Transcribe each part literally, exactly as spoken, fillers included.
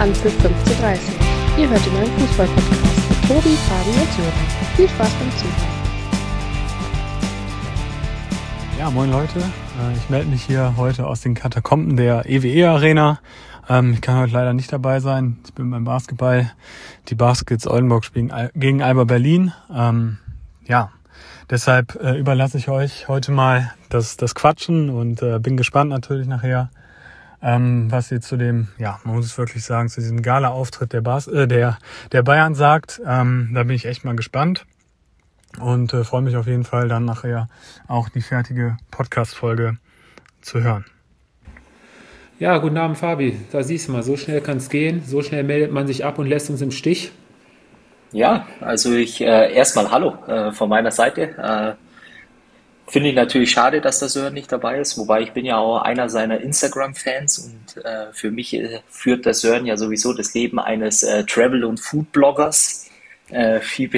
Anpfiff fünfzehn Uhr dreißig. Ihr hört den neuen Fußball-Podcast mit Tobi, Fabi und Sören. Viel Spaß beim Zuhören. Ja, moin Leute. Ich melde mich hier heute aus den Katakomben der E W E-Arena. Ich kann heute leider nicht dabei sein. Ich bin beim Basketball. Die Baskets Oldenburg spielen gegen Alba Berlin. Ja, deshalb überlasse ich euch heute mal das, das Quatschen und bin gespannt natürlich nachher, Ähm, was ihr zu dem, ja, man muss es wirklich sagen, zu diesem Gala-Auftritt der, Bas- äh, der, der Bayern sagt. Ähm, da bin ich echt mal gespannt und äh, freue mich auf jeden Fall dann nachher auch die fertige Podcast-Folge zu hören. Ja, guten Abend Fabi, da siehst du mal, so schnell kann es gehen, so schnell meldet man sich ab und lässt uns im Stich. Ja, also ich äh, erstmal Hallo äh, von meiner Seite. Äh, Finde ich natürlich schade, dass der Sören nicht dabei ist, wobei ich bin ja auch einer seiner Instagram-Fans und äh, für mich äh, führt der Sören ja sowieso das Leben eines äh, Travel- und Food-Bloggers. Äh, viel,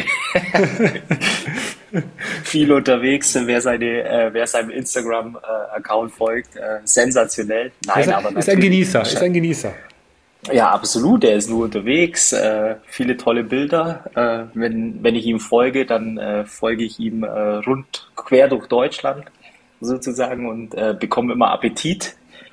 viel unterwegs, wer, seine, äh, wer seinem Instagram-Account folgt. Äh, sensationell. Nein, ist, aber ist ein Genießer, ist ein Genießer. Ja, absolut. Er ist nur unterwegs. Äh, viele tolle Bilder. Äh, wenn, wenn ich ihm folge, dann äh, folge ich ihm äh, rund quer durch Deutschland sozusagen und äh, bekomme immer Appetit.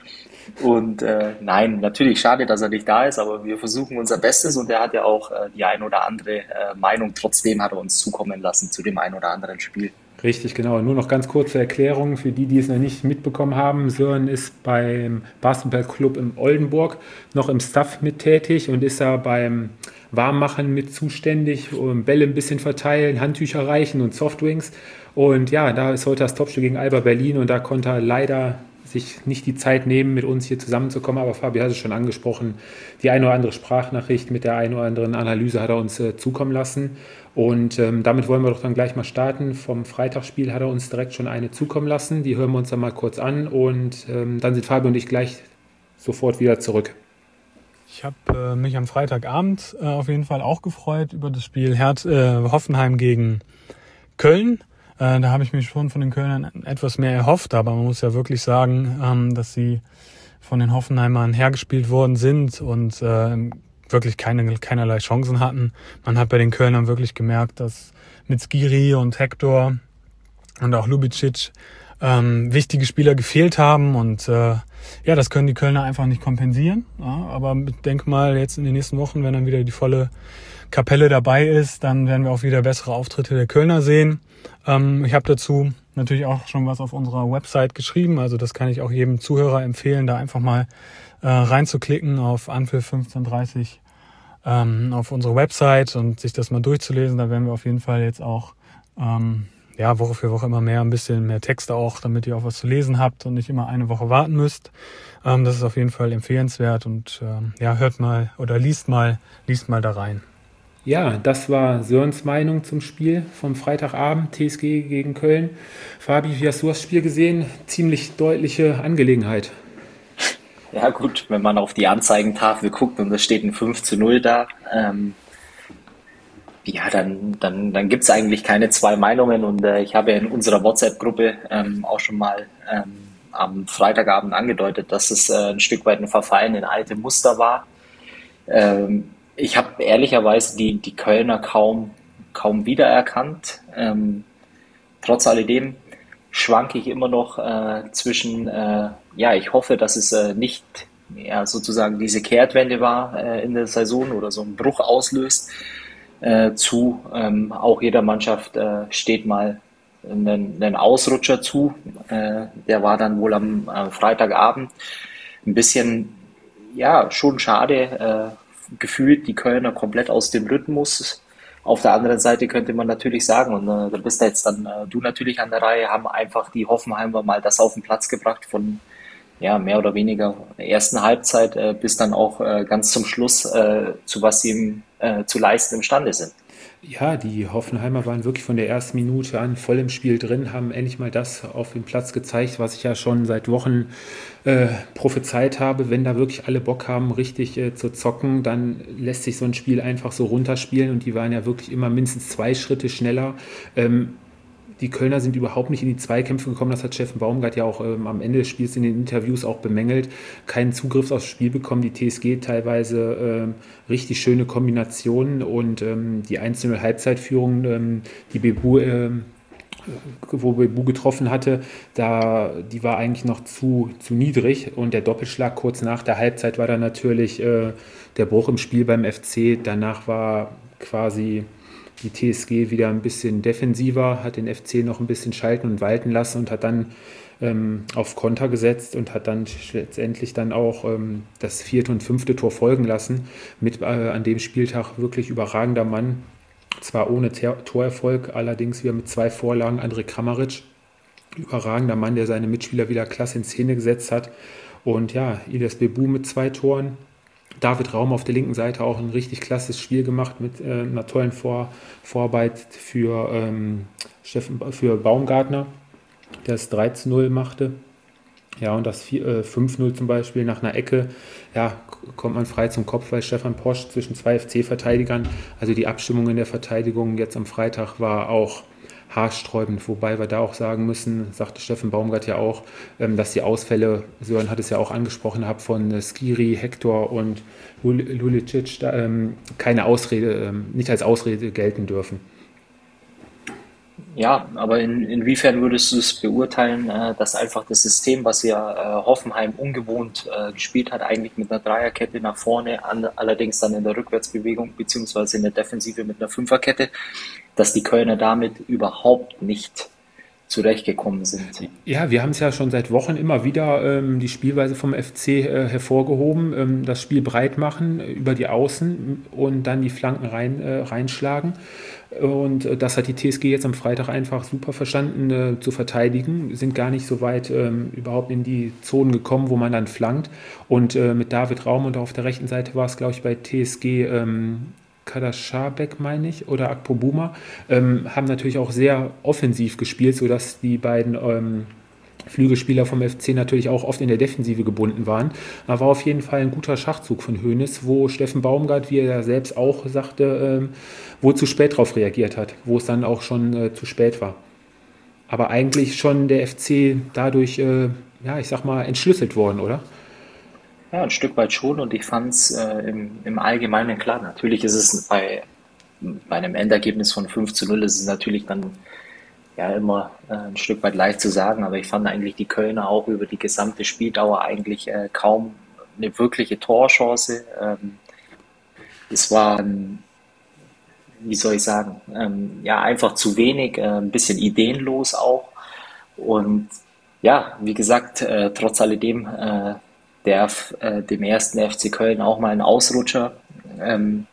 Und äh, nein, natürlich schade, dass er nicht da ist, aber wir versuchen unser Bestes und er hat ja auch äh, die ein oder andere äh, Meinung. Trotzdem hat er uns zukommen lassen zu dem ein oder anderen Spiel. Richtig, genau. Nur noch ganz kurze Erklärung für die, die es noch nicht mitbekommen haben. Sören ist beim Basketballclub in Oldenburg noch im Staff mit tätig und ist da beim Warmmachen mit zuständig, um Bälle ein bisschen verteilen, Handtücher reichen und Softdrinks. Und ja, da ist heute das Topspiel gegen Alba Berlin und da konnte er leider sich nicht die Zeit nehmen, mit uns hier zusammenzukommen. Aber Fabi hat es schon angesprochen, die eine oder andere Sprachnachricht mit der einen oder anderen Analyse hat er uns äh, zukommen lassen. Und ähm, damit wollen wir doch dann gleich mal starten. Vom Freitagsspiel hat er uns direkt schon eine zukommen lassen. Die hören wir uns dann mal kurz an und ähm, dann sind Fabi und ich gleich sofort wieder zurück. Ich habe äh, mich am Freitagabend äh, auf jeden Fall auch gefreut über das Spiel Hert, äh, Hoffenheim gegen Köln. Äh, da habe ich mich schon von den Kölnern etwas mehr erhofft, aber man muss ja wirklich sagen, ähm, dass sie von den Hoffenheimern hergespielt worden sind und äh, wirklich keine, keinerlei Chancen hatten. Man hat bei den Kölnern wirklich gemerkt, dass mit Skiri und Hector und auch Lubicic ähm, wichtige Spieler gefehlt haben und äh, ja, das können die Kölner einfach nicht kompensieren. Ja, aber ich denke mal, jetzt in den nächsten Wochen, wenn dann wieder die volle Kapelle dabei ist, dann werden wir auch wieder bessere Auftritte der Kölner sehen. Ähm, ich habe dazu natürlich auch schon was auf unserer Website geschrieben, also das kann ich auch jedem Zuhörer empfehlen, da einfach mal äh, reinzuklicken auf Anpfiff fünfzehn Uhr dreißig ähm, auf unsere Website und sich das mal durchzulesen. Da werden wir auf jeden Fall jetzt auch ähm, ja Woche für Woche immer mehr, ein bisschen mehr Texte auch, damit ihr auch was zu lesen habt und nicht immer eine Woche warten müsst. Ähm, das ist auf jeden Fall empfehlenswert und ähm, ja, hört mal oder liest mal, liest mal da rein. Ja, das war Sörens Meinung zum Spiel vom Freitagabend, T S G gegen Köln. Fabi, wie hast du das Spiel gesehen? Ziemlich deutliche Angelegenheit. Ja gut, wenn man auf die Anzeigentafel guckt und da steht ein fünf zu null da, ähm, ja, dann, dann, dann gibt es eigentlich keine zwei Meinungen und äh, ich habe ja in unserer WhatsApp-Gruppe ähm, auch schon mal ähm, am Freitagabend angedeutet, dass es äh, ein Stück weit ein Verfallen in alte Muster war. Ähm, ich habe ehrlicherweise die, die Kölner kaum, kaum wiedererkannt. Ähm, trotz alledem schwanke ich immer noch äh, zwischen, äh, ja, ich hoffe, dass es äh, nicht ja, sozusagen diese Kehrtwende war äh, in der Saison oder so einen Bruch auslöst, äh, zu ähm, auch jeder Mannschaft äh, steht mal einen, einen Ausrutscher zu. Äh, der war dann wohl am äh, Freitagabend ein bisschen, ja, schon schade, äh, gefühlt die Kölner komplett aus dem Rhythmus. Auf der anderen Seite könnte man natürlich sagen, und äh, da bist jetzt dann äh, du natürlich an der Reihe, haben einfach die Hoffenheimer mal das auf den Platz gebracht von ja mehr oder weniger der ersten Halbzeit äh, bis dann auch äh, ganz zum Schluss, äh, zu was sie im, äh, zu leisten imstande sind. Ja, die Hoffenheimer waren wirklich von der ersten Minute an voll im Spiel drin, haben endlich mal das auf den Platz gezeigt, was ich ja schon seit Wochen äh, prophezeit habe. Wenn da wirklich alle Bock haben, richtig äh, zu zocken, dann lässt sich so ein Spiel einfach so runterspielen und die waren ja wirklich immer mindestens zwei Schritte schneller. Ähm, die Kölner sind überhaupt nicht in die Zweikämpfe gekommen. Das hat Steffen Baumgart ja auch ähm, am Ende des Spiels in den Interviews auch bemängelt. Keinen Zugriff aufs Spiel bekommen. Die T S G teilweise ähm, richtig schöne Kombinationen und ähm, die einzelne Halbzeitführung, ähm, die Bebu, ähm, wo Bebu getroffen hatte, da, die war eigentlich noch zu, zu niedrig. Und der Doppelschlag kurz nach der Halbzeit war dann natürlich äh, der Bruch im Spiel beim F C. Danach war quasi die T S G wieder ein bisschen defensiver, hat den F C noch ein bisschen schalten und walten lassen und hat dann ähm, auf Konter gesetzt und hat dann letztendlich dann auch ähm, das vierte und fünfte Tor folgen lassen. Mit äh, an dem Spieltag wirklich überragender Mann, zwar ohne Ter- Torerfolg, allerdings wieder mit zwei Vorlagen, André Kramaric. Überragender Mann, der seine Mitspieler wieder klasse in Szene gesetzt hat. Und ja, Ilias Bebu mit zwei Toren. David Raum auf der linken Seite auch ein richtig klasses Spiel gemacht mit äh, einer tollen Vor- Vorarbeit für, ähm, Steffen, für Baumgartner, der es drei zu null machte. Ja, und das vier, äh, fünf null zum Beispiel nach einer Ecke, ja, kommt man frei zum Kopf bei Stefan Posch zwischen zwei F C-Verteidigern. Also die Abstimmung in der Verteidigung jetzt am Freitag war auch haarsträubend, wobei wir da auch sagen müssen, sagte Steffen Baumgart ja auch, ähm, dass die Ausfälle, Sören hat es ja auch angesprochen, hat von äh, Skiri, Hector und Lul- Lulicic da, ähm, keine Ausrede, ähm, nicht als Ausrede gelten dürfen. Ja, aber in, inwiefern würdest du es beurteilen, äh, dass einfach das System, was ja äh, Hoffenheim ungewohnt äh, gespielt hat, eigentlich mit einer Dreierkette nach vorne, an, allerdings dann in der Rückwärtsbewegung beziehungsweise in der Defensive mit einer Fünferkette, dass die Kölner damit überhaupt nicht zurechtgekommen sind. Ja, wir haben es ja schon seit Wochen immer wieder ähm, die Spielweise vom F C äh, hervorgehoben, ähm, das Spiel breit machen äh, über die Außen und dann die Flanken rein, äh, reinschlagen. Und äh, das hat die T S G jetzt am Freitag einfach super verstanden äh, zu verteidigen, sind gar nicht so weit ähm, überhaupt in die Zonen gekommen, wo man dann flankt. Und äh, mit David Raum und auf der rechten Seite war es, glaube ich, bei T S G ähm, Kaderschabek, meine ich, oder Akpobuma, ähm, haben natürlich auch sehr offensiv gespielt, sodass die beiden ähm, Flügelspieler vom F C natürlich auch oft in der Defensive gebunden waren. Aber war auf jeden Fall ein guter Schachzug von Hoeneß, wo Steffen Baumgart, wie er selbst auch sagte, ähm, wo zu spät darauf reagiert hat, wo es dann auch schon äh, zu spät war. Aber eigentlich schon der F C dadurch, äh, ja, ich sag mal, entschlüsselt worden, oder? Ja, ein Stück weit schon und ich fand es äh, im, im Allgemeinen klar. Natürlich ist es bei, bei einem Endergebnis von fünf zu null ist es natürlich dann ja immer äh, ein Stück weit leicht zu sagen, aber ich fand eigentlich die Kölner auch über die gesamte Spieldauer eigentlich äh, kaum eine wirkliche Torchance. Ähm, es war, ähm, wie soll ich sagen, ähm, ja, einfach zu wenig, äh, ein bisschen ideenlos auch. Und ja, wie gesagt, äh, trotz alledem äh, darf äh, dem ersten F C Köln auch mal ein Ausrutscher ähm,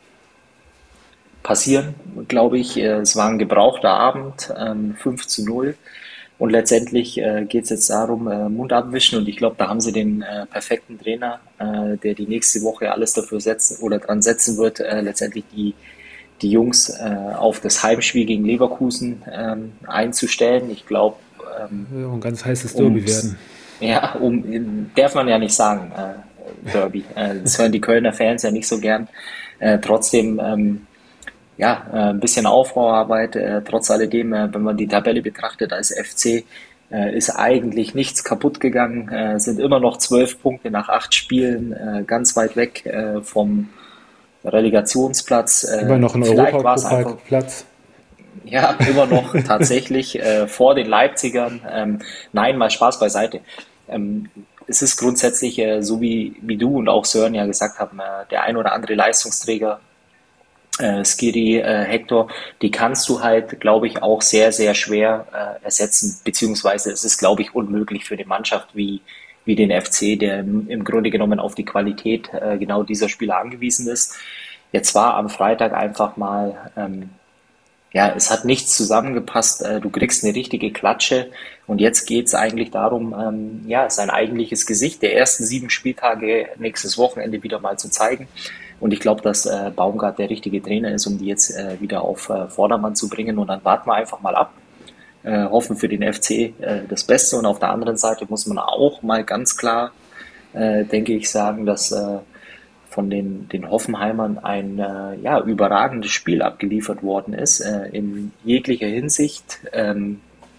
passieren, glaube ich. Äh, Es war ein gebrauchter Abend, ähm, fünf zu null. Und letztendlich äh, geht es jetzt darum, äh, Mund abwischen. Und ich glaube, da haben sie den äh, perfekten Trainer, äh, der die nächste Woche alles dafür setzen oder dran setzen wird, äh, letztendlich die, die Jungs äh, auf das Heimspiel gegen Leverkusen ähm, einzustellen. Ich glaube, ähm, Ja, ein ganz heißes Derby ums, werden. ja, um, darf man ja nicht sagen, äh, Derby. Äh, das hören die Kölner Fans ja nicht so gern. Äh, trotzdem, ähm, ja, äh, ein bisschen Aufbauarbeit, äh, trotz alledem, äh, wenn man die Tabelle betrachtet als F C, äh, ist eigentlich nichts kaputt gegangen, äh, sind immer noch zwölf Punkte nach acht Spielen, äh, ganz weit weg äh, vom Relegationsplatz. Immer Äh, noch ein vielleicht war es einfach, Europapokal-Platz. ja, immer noch tatsächlich äh, vor den Leipzigern. Ähm, nein, mal Spaß beiseite. Ähm, es ist grundsätzlich, äh, so wie, wie du und auch Sören ja gesagt haben, äh, der ein oder andere Leistungsträger, äh, Skiri, äh, Hector, die kannst du halt, glaube ich, auch sehr, sehr schwer äh, ersetzen, beziehungsweise es ist, glaube ich, unmöglich für eine Mannschaft wie, wie den F C, der im, im Grunde genommen auf die Qualität äh, genau dieser Spieler angewiesen ist. Jetzt war am Freitag einfach mal, ähm, ja, es hat nichts zusammengepasst. Äh, du kriegst eine richtige Klatsche und jetzt geht es eigentlich darum, ähm, ja, sein eigentliches Gesicht der ersten sieben Spieltage nächstes Wochenende wieder mal zu zeigen. Und ich glaube, dass äh, Baumgart der richtige Trainer ist, um die jetzt äh, wieder auf äh, Vordermann zu bringen. Und dann warten wir einfach mal ab, äh, hoffen für den F C äh, das Beste. Und auf der anderen Seite muss man auch mal ganz klar, äh, denke ich, sagen, dass äh, von den, den Hoffenheimern ein äh, ja, überragendes Spiel abgeliefert worden ist, äh, in jeglicher Hinsicht. Ähm,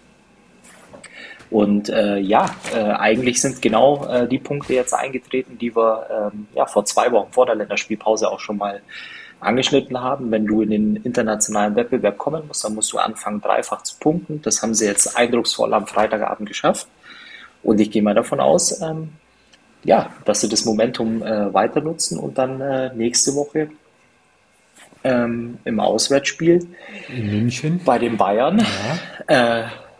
und äh, ja, äh, eigentlich sind genau äh, die Punkte jetzt eingetreten, die wir ähm, ja, vor zwei Wochen vor der Länderspielpause auch schon mal angeschnitten haben. Wenn du in den internationalen Wettbewerb kommen musst, dann musst du anfangen, dreifach zu punkten. Das haben sie jetzt eindrucksvoll am Freitagabend geschafft. Und ich gehe mal davon aus, ähm, ja, dass sie das Momentum äh, weiter nutzen und dann äh, nächste Woche ähm, im Auswärtsspiel In München. bei den Bayern, Ja. äh,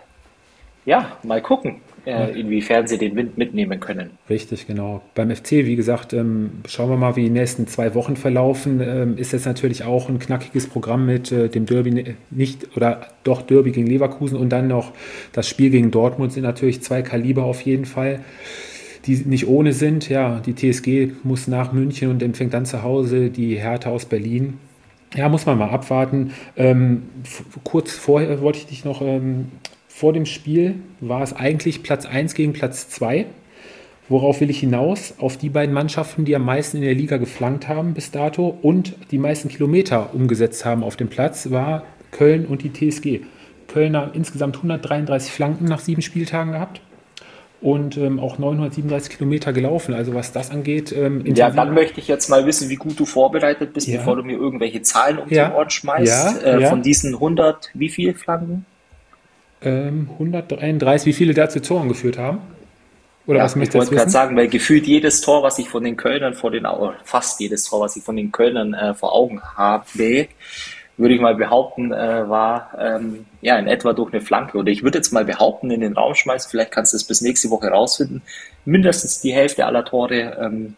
ja, mal gucken, äh, inwiefern sie den Wind mitnehmen können. Richtig, genau. Beim F C, wie gesagt, ähm, schauen wir mal, wie die nächsten zwei Wochen verlaufen. Ähm, ist jetzt natürlich auch ein knackiges Programm mit äh, dem Derby, ne- nicht oder doch Derby gegen Leverkusen und dann noch das Spiel gegen Dortmund sind natürlich zwei Kaliber auf jeden Fall, die nicht ohne sind. Ja, die T S G muss nach München und empfängt dann zu Hause die Hertha aus Berlin. Ja, muss man mal abwarten. Ähm, f- kurz vorher wollte ich dich noch, ähm, vor dem Spiel war es eigentlich Platz eins gegen Platz zwei. Worauf will ich hinaus? Auf die beiden Mannschaften, die am meisten in der Liga geflankt haben bis dato und die meisten Kilometer umgesetzt haben auf dem Platz, war Köln und die T S G. Köln hat insgesamt hundertdreiunddreißig Flanken nach sieben Spieltagen gehabt und ähm, auch neunhundertsiebenunddreißig Kilometer gelaufen. Also was das angeht, ähm, Ja, Interview- dann möchte ich jetzt mal wissen, wie gut du vorbereitet bist, Ja. bevor du mir irgendwelche Zahlen um Ja. die Ohren schmeißt. Ja, äh, ja. Von diesen hundert, wie viel Flanken? ähm, hundertdreiunddreißig, wie viele da zu Toren geführt haben? Oder Ja, was ich möchtest du wollte jetzt gerade wissen? sagen, weil gefühlt jedes Tor, was ich von den Kölnern vor den Augen, fast jedes Tor, was ich von den Kölnern äh, vor Augen habe, würde ich mal behaupten, äh, war ähm, ja in etwa durch eine Flanke. Oder ich würde jetzt mal behaupten, in den Raum schmeißen, vielleicht kannst du es bis nächste Woche rausfinden, mindestens die Hälfte aller Tore ähm,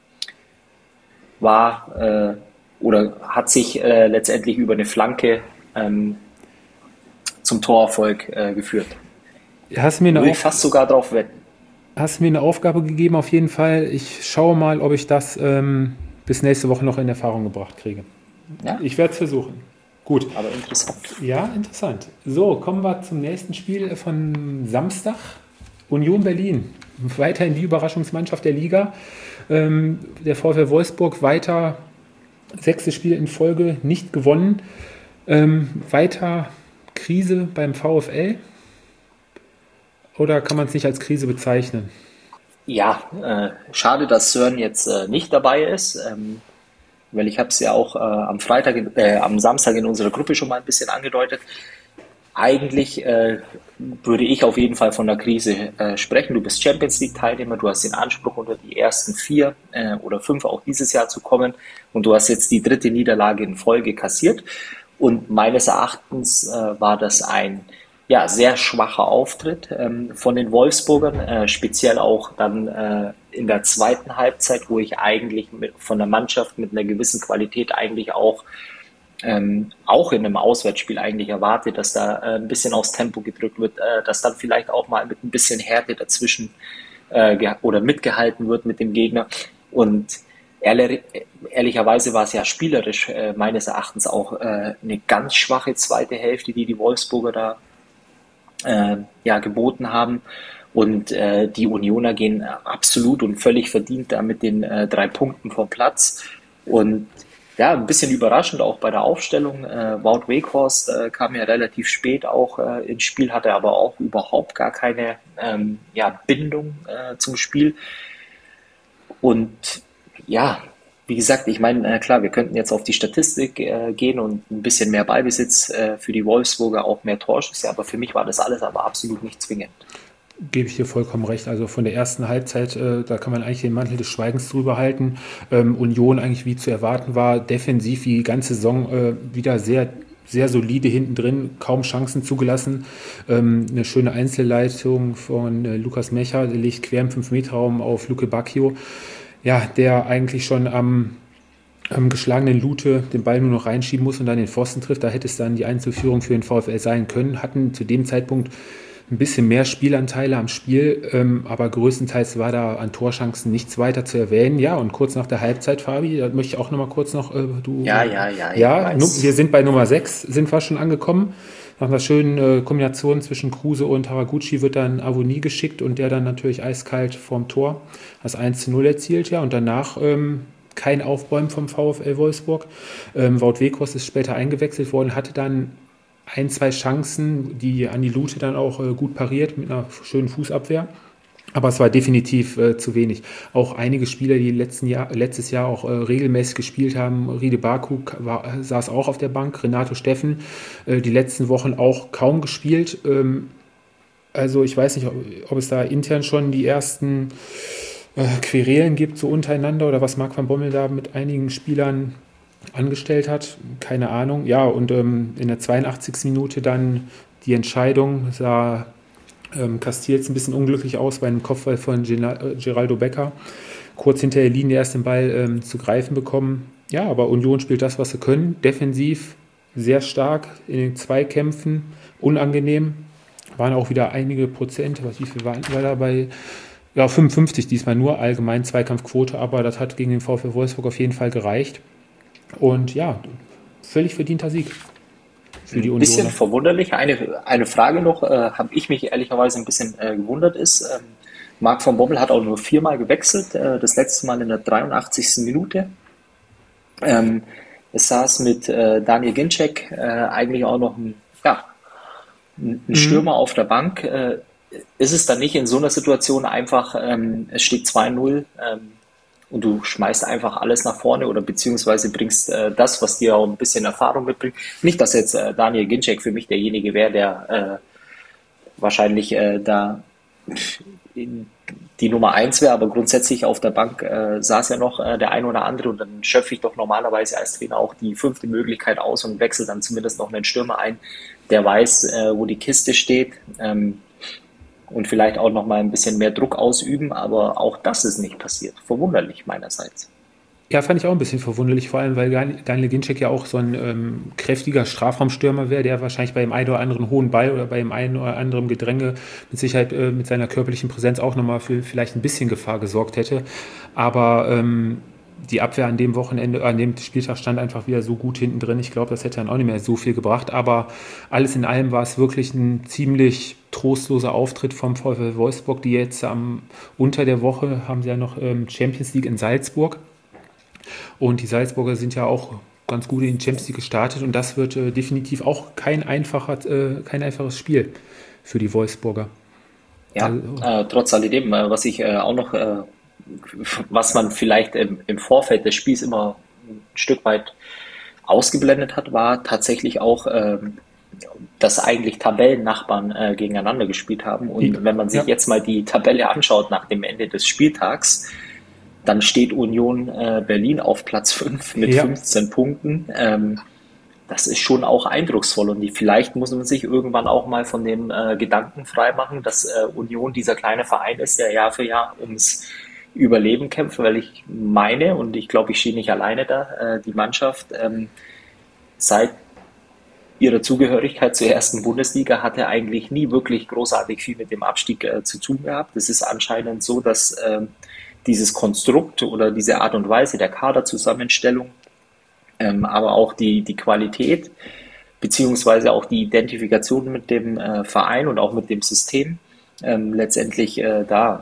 war äh, oder hat sich äh, letztendlich über eine Flanke ähm, zum Torerfolg äh, geführt. Hast du mir eine Würde ich Auf- fast sogar drauf wetten. Hast mir eine Aufgabe gegeben, auf jeden Fall. Ich schaue mal, ob ich das ähm, bis nächste Woche noch in Erfahrung gebracht kriege. Ja, Ich werde es versuchen. Gut. aber interessant. Ja, interessant. So, kommen wir zum nächsten Spiel von Samstag. Union Berlin. Weiterhin die Überraschungsmannschaft der Liga. Ähm, der VfL Wolfsburg weiter sechstes Spiel in Folge nicht gewonnen. Ähm, weiter Krise beim VfL. Oder kann man es nicht als Krise bezeichnen? Ja, äh, schade, dass Sören jetzt äh, nicht dabei ist, ähm, weil ich habe es ja auch äh, am Freitag, in- äh, am Samstag in unserer Gruppe schon mal ein bisschen angedeutet. Eigentlich äh, würde ich auf jeden Fall von der Krise äh, sprechen. Du bist Champions League Teilnehmer, du hast den Anspruch, unter die ersten vier äh, oder fünf auch dieses Jahr zu kommen und du hast jetzt die dritte Niederlage in Folge kassiert. Und meines Erachtens äh, war das ein ja, sehr schwacher Auftritt ähm, von den Wolfsburgern, äh, speziell auch dann äh, in der zweiten Halbzeit, wo ich eigentlich mit, von der Mannschaft mit einer gewissen Qualität eigentlich auch ähm, auch in einem Auswärtsspiel eigentlich erwarte, dass da äh, ein bisschen aufs Tempo gedrückt wird, äh, dass dann vielleicht auch mal mit ein bisschen Härte dazwischen äh, ge- oder mitgehalten wird mit dem Gegner. Und ehrlich, ehrlicherweise war es ja spielerisch äh, meines Erachtens auch äh, eine ganz schwache zweite Hälfte, die die Wolfsburger da äh, ja, geboten haben. Und äh, die Unioner gehen absolut und völlig verdient da mit den äh, drei Punkten vom Platz. Und ja, ein bisschen überraschend auch bei der Aufstellung. Äh, Wout Weghorst äh, kam ja relativ spät auch äh, ins Spiel, hatte aber auch überhaupt gar keine ähm, ja, Bindung äh, zum Spiel. Und ja, wie gesagt, ich meine, äh, klar, wir könnten jetzt auf die Statistik äh, gehen und ein bisschen mehr Ballbesitz äh, für die Wolfsburger, auch mehr Torschüsse, aber für mich war das alles aber absolut nicht zwingend. Gebe ich dir vollkommen recht. Also von der ersten Halbzeit, äh, da kann man eigentlich den Mantel des Schweigens drüber halten. Ähm, Union eigentlich wie zu erwarten war, defensiv die ganze Saison äh, wieder sehr, sehr solide hinten drin, kaum Chancen zugelassen. Ähm, eine schöne Einzelleitung von äh, Lukas Mecher, der legt quer im fünf Meter Raum auf Luke Bacchio. Ja, der eigentlich schon am, am geschlagenen Lute den Ball nur noch reinschieben muss und dann den Pfosten trifft. Da hätte es dann die Einzelführung für den VfL sein können. Hatten zu dem Zeitpunkt ein bisschen mehr Spielanteile am Spiel, ähm, aber größtenteils war da an Torchancen nichts weiter zu erwähnen. Ja, und kurz nach der Halbzeit, Fabi, da möchte ich auch nochmal kurz noch, äh, du... Ja, ja, ja, ich Ja, weiß. nu- wir sind bei Nummer sechs, sind wir schon angekommen. Nach einer schönen äh, Kombination zwischen Kruse und Haraguchi wird dann Avonie geschickt und der dann natürlich eiskalt vorm Tor das eins zu null erzielt. Ja, und danach ähm, kein Aufbäumen vom VfL Wolfsburg. Ähm, Wout Weghorst ist später eingewechselt worden, hatte dann ein, zwei Chancen, die Andi Lute dann auch äh, gut pariert mit einer schönen Fußabwehr. Aber es war definitiv äh, zu wenig. Auch einige Spieler, die letzten Jahr, letztes Jahr auch äh, regelmäßig gespielt haben, Riede Baku war, saß auch auf der Bank, Renato Steffen, äh, die letzten Wochen auch kaum gespielt. Ähm, also ich weiß nicht, ob, ob es da intern schon die ersten äh, Querelen gibt, so untereinander, oder was Marc van Bommel da mit einigen Spielern angestellt hat. Keine Ahnung. Ja, und ähm, in der zweiundachtzigsten Minute dann die Entscheidung, sah Ähm, Castells ein bisschen unglücklich aus bei einem Kopfball von Geraldo Becker. Kurz hinter der Linie erst den Ball ähm, zu greifen bekommen. Ja, aber Union spielt das, was sie können. Defensiv sehr stark in den Zweikämpfen, unangenehm. Waren auch wieder einige Prozent, was wie viel waren wir dabei? Ja, fünfundfünfzig diesmal nur, allgemein Zweikampfquote, aber das hat gegen den VfL Wolfsburg auf jeden Fall gereicht. Und ja, völlig verdienter Sieg. Für die ein bisschen Unioner. Verwunderlich. Eine, eine Frage noch, äh, habe ich mich ehrlicherweise ein bisschen äh, gewundert ist. Ähm, Marc van Bommel hat auch nur viermal gewechselt, äh, das letzte Mal in der dreiundachtzigsten Minute. Ähm, es saß mit äh, Daniel Ginczek äh, eigentlich auch noch ein, ja, ein mhm. Stürmer auf der Bank. Äh, ist es dann nicht in so einer Situation einfach, ähm, es steht zwei null, ähm, und du schmeißt einfach alles nach vorne oder beziehungsweise bringst äh, das, was dir auch ein bisschen Erfahrung mitbringt. Nicht, dass jetzt äh, Daniel Ginczek für mich derjenige wäre, der äh, wahrscheinlich äh, da die Nummer eins wäre, aber grundsätzlich auf der Bank äh, saß ja noch äh, der ein oder andere, und dann schöpfe ich doch normalerweise als Trainer auch die fünfte Möglichkeit aus und wechsle dann zumindest noch einen Stürmer ein, der weiß, äh, wo die Kiste steht. Ähm, und vielleicht auch noch mal ein bisschen mehr Druck ausüben, aber auch das ist nicht passiert. Verwunderlich meinerseits. Ja, fand ich auch ein bisschen verwunderlich, vor allem, weil Daniel Ginczek ja auch so ein ähm, kräftiger Strafraumstürmer wäre, der wahrscheinlich bei dem einen oder anderen hohen Ball oder bei dem einen oder anderen Gedränge mit Sicherheit äh, mit seiner körperlichen Präsenz auch nochmal für vielleicht ein bisschen Gefahr gesorgt hätte. Aber ähm, die Abwehr an dem Wochenende, an dem Spieltag stand einfach wieder so gut hinten drin. Ich glaube, das hätte dann auch nicht mehr so viel gebracht. Aber alles in allem war es wirklich ein ziemlich trostloser Auftritt vom VfL Wolfsburg, die jetzt am unter der Woche haben sie ja noch ähm, Champions League in Salzburg. Und die Salzburger sind ja auch ganz gut in die Champions League gestartet. Und das wird äh, definitiv auch kein, einfacher, äh, kein einfaches Spiel für die Wolfsburger. Ja, also, äh, trotz alledem, äh, was ich äh, auch noch... Äh was man vielleicht im, im Vorfeld des Spiels immer ein Stück weit ausgeblendet hat, war tatsächlich auch, ähm, dass eigentlich Tabellennachbarn äh, gegeneinander gespielt haben. Und ja. wenn man sich ja. jetzt mal die Tabelle anschaut nach dem Ende des Spieltags, dann steht Union äh, Berlin auf Platz fünf mit ja. fünfzehn Punkten. Ähm, das ist schon auch eindrucksvoll, und die, vielleicht muss man sich irgendwann auch mal von dem äh, Gedanken freimachen, dass äh, Union dieser kleine Verein ist, der Jahr für Jahr ums Überleben kämpft, weil ich meine, und ich glaube, ich stehe nicht alleine da, äh, die Mannschaft ähm, seit ihrer Zugehörigkeit zur ersten Bundesliga hatte eigentlich nie wirklich großartig viel mit dem Abstieg äh, zu tun gehabt. Es ist anscheinend so, dass äh, dieses Konstrukt oder diese Art und Weise der Kaderzusammenstellung, ähm, aber auch die, die Qualität beziehungsweise auch die Identifikation mit dem äh, Verein und auch mit dem System ähm, letztendlich äh, da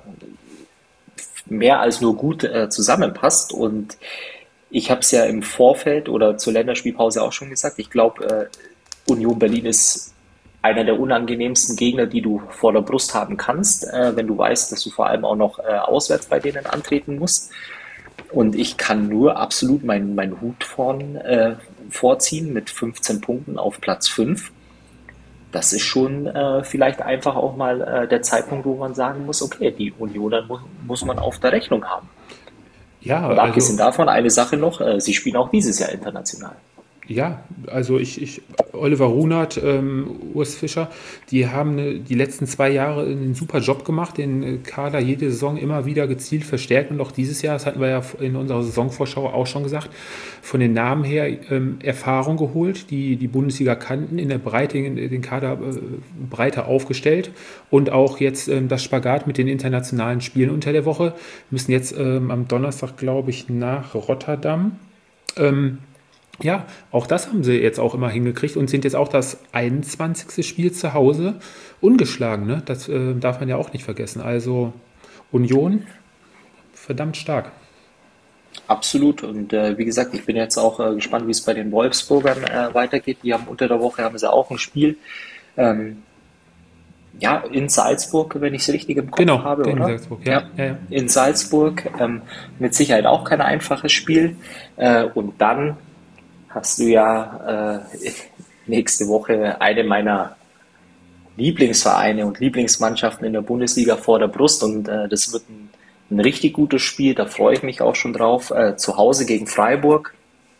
mehr als nur gut äh, zusammenpasst. Und ich habe es ja im Vorfeld oder zur Länderspielpause auch schon gesagt, ich glaube, äh, Union Berlin ist einer der unangenehmsten Gegner, die du vor der Brust haben kannst, äh, wenn du weißt, dass du vor allem auch noch äh, auswärts bei denen antreten musst. Und ich kann nur absolut meinen mein Hut vorn, äh, vorziehen mit fünfzehn Punkten auf Platz fünf. Das ist schon äh, vielleicht einfach auch mal äh, der Zeitpunkt, wo man sagen muss, okay, die Unioner mu- muss man auf der Rechnung haben. Ja, und abgesehen also, davon eine Sache noch, äh, sie spielen auch dieses Jahr international. Ja, also ich, ich Oliver Runert, ähm, Urs Fischer, die haben eine, die letzten zwei Jahre einen super Job gemacht, den Kader jede Saison immer wieder gezielt verstärkt, und auch dieses Jahr, das hatten wir ja in unserer Saisonvorschau auch schon gesagt, von den Namen her ähm, Erfahrung geholt, die die Bundesliga kannten, in der Breite, in den Kader äh, breiter aufgestellt, und auch jetzt ähm, das Spagat mit den internationalen Spielen unter der Woche. Wir müssen jetzt ähm, am Donnerstag, glaube ich, nach Rotterdam. Ähm, Ja, auch das haben sie jetzt auch immer hingekriegt und sind jetzt auch das einundzwanzigste Spiel zu Hause ungeschlagen. Ne? Das äh, darf man ja auch nicht vergessen. Also Union, verdammt stark. Absolut. Und äh, wie gesagt, ich bin jetzt auch äh, gespannt, wie es bei den Wolfsburgern äh, weitergeht. Die haben unter der Woche haben sie auch ein Spiel. Ähm, ja, in Salzburg, wenn ich es richtig im Kopf Genau, habe, in oder? Salzburg, ja. Ja, ja, ja. in Salzburg. Ähm, mit Sicherheit auch kein einfaches Spiel. Äh, und dann hast du ja äh, nächste Woche eine meiner Lieblingsvereine und Lieblingsmannschaften in der Bundesliga vor der Brust. Und äh, das wird ein, ein richtig gutes Spiel. Da freue ich mich auch schon drauf. Äh, zu Hause gegen Freiburg.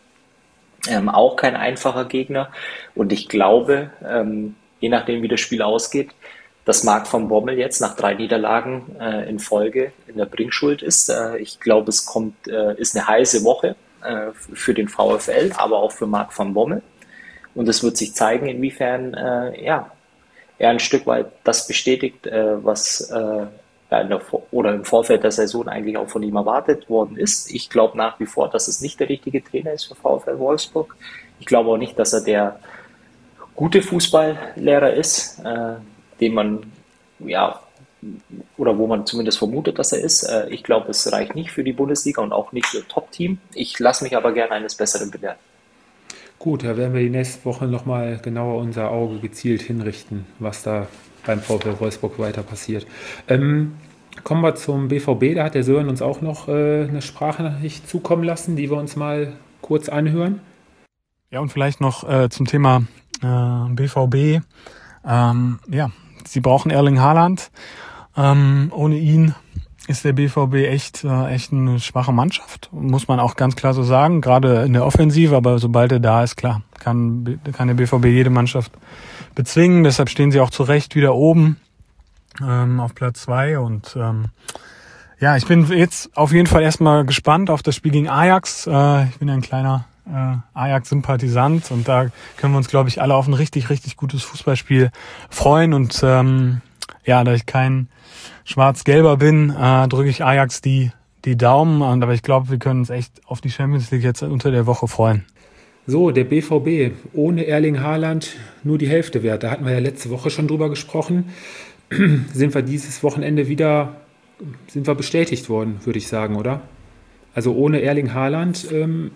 Ähm, auch kein einfacher Gegner. Und ich glaube, ähm, je nachdem, wie das Spiel ausgeht, dass Marc van Bommel jetzt nach drei Niederlagen äh, in Folge in der Bringschuld ist. Äh, ich glaube, es kommt, äh, ist eine heiße Woche äh, für den VfL, aber auch für Marc van Bommel. Und es wird sich zeigen, inwiefern äh, ja, er ein Stück weit das bestätigt, äh, was äh, ja, in der Vor- oder im Vorfeld der Saison eigentlich auch von ihm erwartet worden ist. Ich glaube nach wie vor, dass es nicht der richtige Trainer ist für VfL Wolfsburg. Ich glaube auch nicht, dass er der gute Fußballlehrer ist, äh, den man, ja, oder wo man zumindest vermutet, dass er ist. Äh, ich glaube, es reicht nicht für die Bundesliga und auch nicht für ein Top-Team. Ich lasse mich aber gerne eines Besseren belehren. Gut, da werden wir die nächsten Wochen nochmal genauer unser Auge gezielt hinrichten, was da beim VfL Wolfsburg weiter passiert. Ähm, kommen wir zum B V B. Da hat der Sören uns auch noch äh, eine Sprachnachricht zukommen lassen, die wir uns mal kurz anhören. Ja, und vielleicht noch äh, zum Thema äh, B V B. Ähm, ja, sie brauchen Erling Haaland. Ähm, ohne ihn ist der B V B echt, äh, echt eine schwache Mannschaft, muss man auch ganz klar so sagen, gerade in der Offensive, aber sobald er da ist, klar, kann, kann der B V B jede Mannschaft bezwingen, deshalb stehen sie auch zu Recht wieder oben ähm, auf Platz zwei und ähm, ja, ich bin jetzt auf jeden Fall erstmal gespannt auf das Spiel gegen Ajax. Äh, ich bin ja ein kleiner äh, Ajax-Sympathisant und da können wir uns, glaube ich, alle auf ein richtig, richtig gutes Fußballspiel freuen und ähm, ja, da ich kein Schwarz-Gelber bin, äh, drücke ich Ajax die die Daumen, und, aber ich glaube, wir können uns echt auf die Champions League jetzt unter der Woche freuen. So, der B V B ohne Erling Haaland nur die Hälfte wert. Da hatten wir ja letzte Woche schon drüber gesprochen. Sind wir dieses Wochenende wieder, sind wir bestätigt worden, würde ich sagen, oder? Also ohne Erling Haaland, ähm,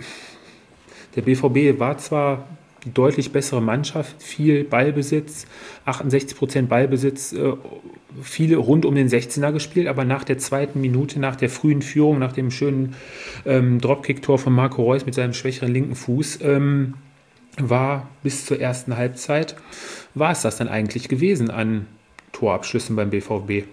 der B V B war zwar die deutlich bessere Mannschaft, viel Ballbesitz, achtundsechzig Prozent Ballbesitz, äh, viele rund um den sechzehner gespielt, aber nach der zweiten Minute, nach der frühen Führung, nach dem schönen ähm, Dropkick-Tor von Marco Reus mit seinem schwächeren linken Fuß, ähm, war bis zur ersten Halbzeit, war es das dann eigentlich gewesen an Torabschlüssen beim B V B?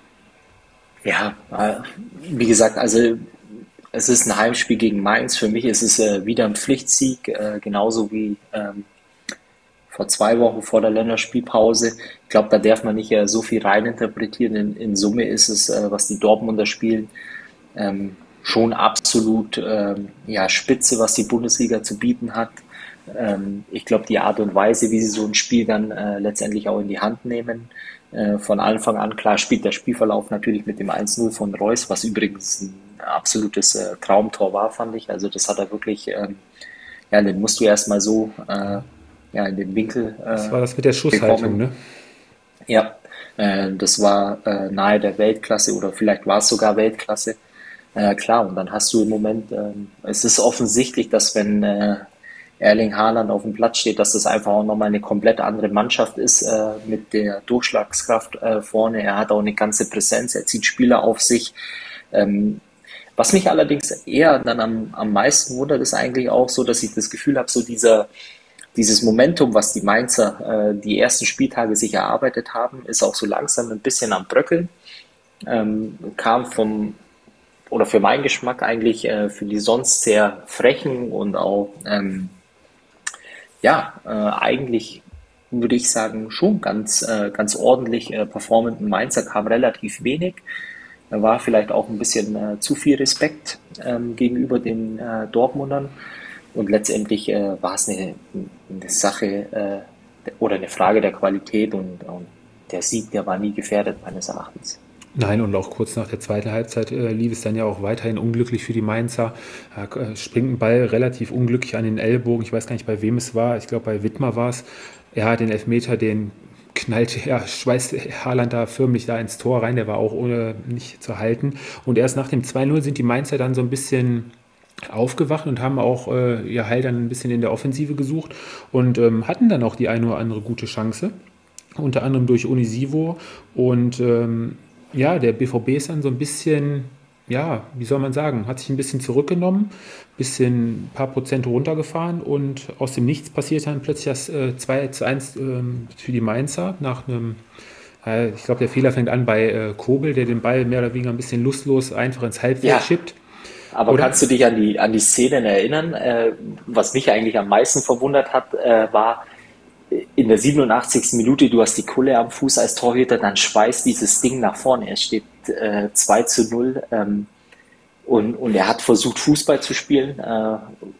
Ja, äh, wie gesagt, also es ist ein Heimspiel gegen Mainz. Für mich ist es äh, wieder ein Pflichtsieg, äh, genauso wie ähm, vor zwei Wochen vor der Länderspielpause. Ich glaube, da darf man nicht äh, so viel reininterpretieren. In, in Summe ist es, äh, was die Dortmunder spielen, ähm, schon absolut ähm, ja, spitze, was die Bundesliga zu bieten hat. Ähm, ich glaube, die Art und Weise, wie sie so ein Spiel dann äh, letztendlich auch in die Hand nehmen, äh, von Anfang an, klar spielt der Spielverlauf natürlich mit dem eins null von Reus, was übrigens ein absolutes äh, Traumtor war, fand ich. Also das hat er wirklich, ähm, ja, den musst du erstmal so äh, ja, in den Winkel. Äh, Das war das mit der Schusshaltung, ne? Ja, äh, das war äh, nahe der Weltklasse oder vielleicht war es sogar Weltklasse. Äh, klar, und dann hast du im Moment, äh, es ist offensichtlich, dass wenn äh, Erling Haaland auf dem Platz steht, dass das einfach auch nochmal eine komplett andere Mannschaft ist äh, mit der Durchschlagskraft äh, vorne. Er hat auch eine ganze Präsenz, er zieht Spieler auf sich. Ähm, was mich allerdings eher dann am, am meisten wundert, ist eigentlich auch so, dass ich das Gefühl habe, so dieser, dieses Momentum, was die Mainzer äh, die ersten Spieltage sich erarbeitet haben, ist auch so langsam ein bisschen am Bröckeln. Ähm, kam vom, oder für meinen Geschmack eigentlich äh, für die sonst sehr frechen und auch ähm, ja, äh, eigentlich würde ich sagen, schon ganz, äh, ganz ordentlich äh, performenden Mainzer kam relativ wenig. Da war vielleicht auch ein bisschen äh, zu viel Respekt ähm, gegenüber den äh, Dortmundern. Und letztendlich äh, war es eine, eine Sache äh, oder eine Frage der Qualität und, und der Sieg, der war nie gefährdet, meines Erachtens. Nein, und auch kurz nach der zweiten Halbzeit äh, lief es dann ja auch weiterhin unglücklich für die Mainzer. Äh, springt ein Ball relativ unglücklich an den Ellbogen. Ich weiß gar nicht, bei wem es war. Ich glaube, bei Wittmer war es. Er hat den Elfmeter, den knallt, ja, schweißt Haaland da förmlich da ins Tor rein, der war auch ohne nicht zu halten. Und erst nach dem zwei null sind die Mainzer dann so ein bisschen aufgewacht und haben auch äh, ihr Heil dann ein bisschen in der Offensive gesucht und ähm, hatten dann auch die eine oder andere gute Chance, unter anderem durch Unisivo. Und ähm, ja, der B V B ist dann so ein bisschen, ja, wie soll man sagen, hat sich ein bisschen zurückgenommen, bisschen ein paar Prozent runtergefahren und aus dem Nichts passiert dann plötzlich das äh, zwei zu eins ähm, für die Mainzer nach einem, äh, ich glaube, der Fehler fängt an bei äh, Kobel, der den Ball mehr oder weniger ein bisschen lustlos einfach ins Halbfeld Ja. schippt. Aber Oder? kannst du dich an die, an die Szenen erinnern? Äh, was mich eigentlich am meisten verwundert hat, äh, war in der siebenundachtzigsten Minute, du hast die Kulle am Fuß als Torhüter, dann schweißt dieses Ding nach vorne. Es steht äh, zwei zu null ähm, und, und er hat versucht, Fußball zu spielen, äh,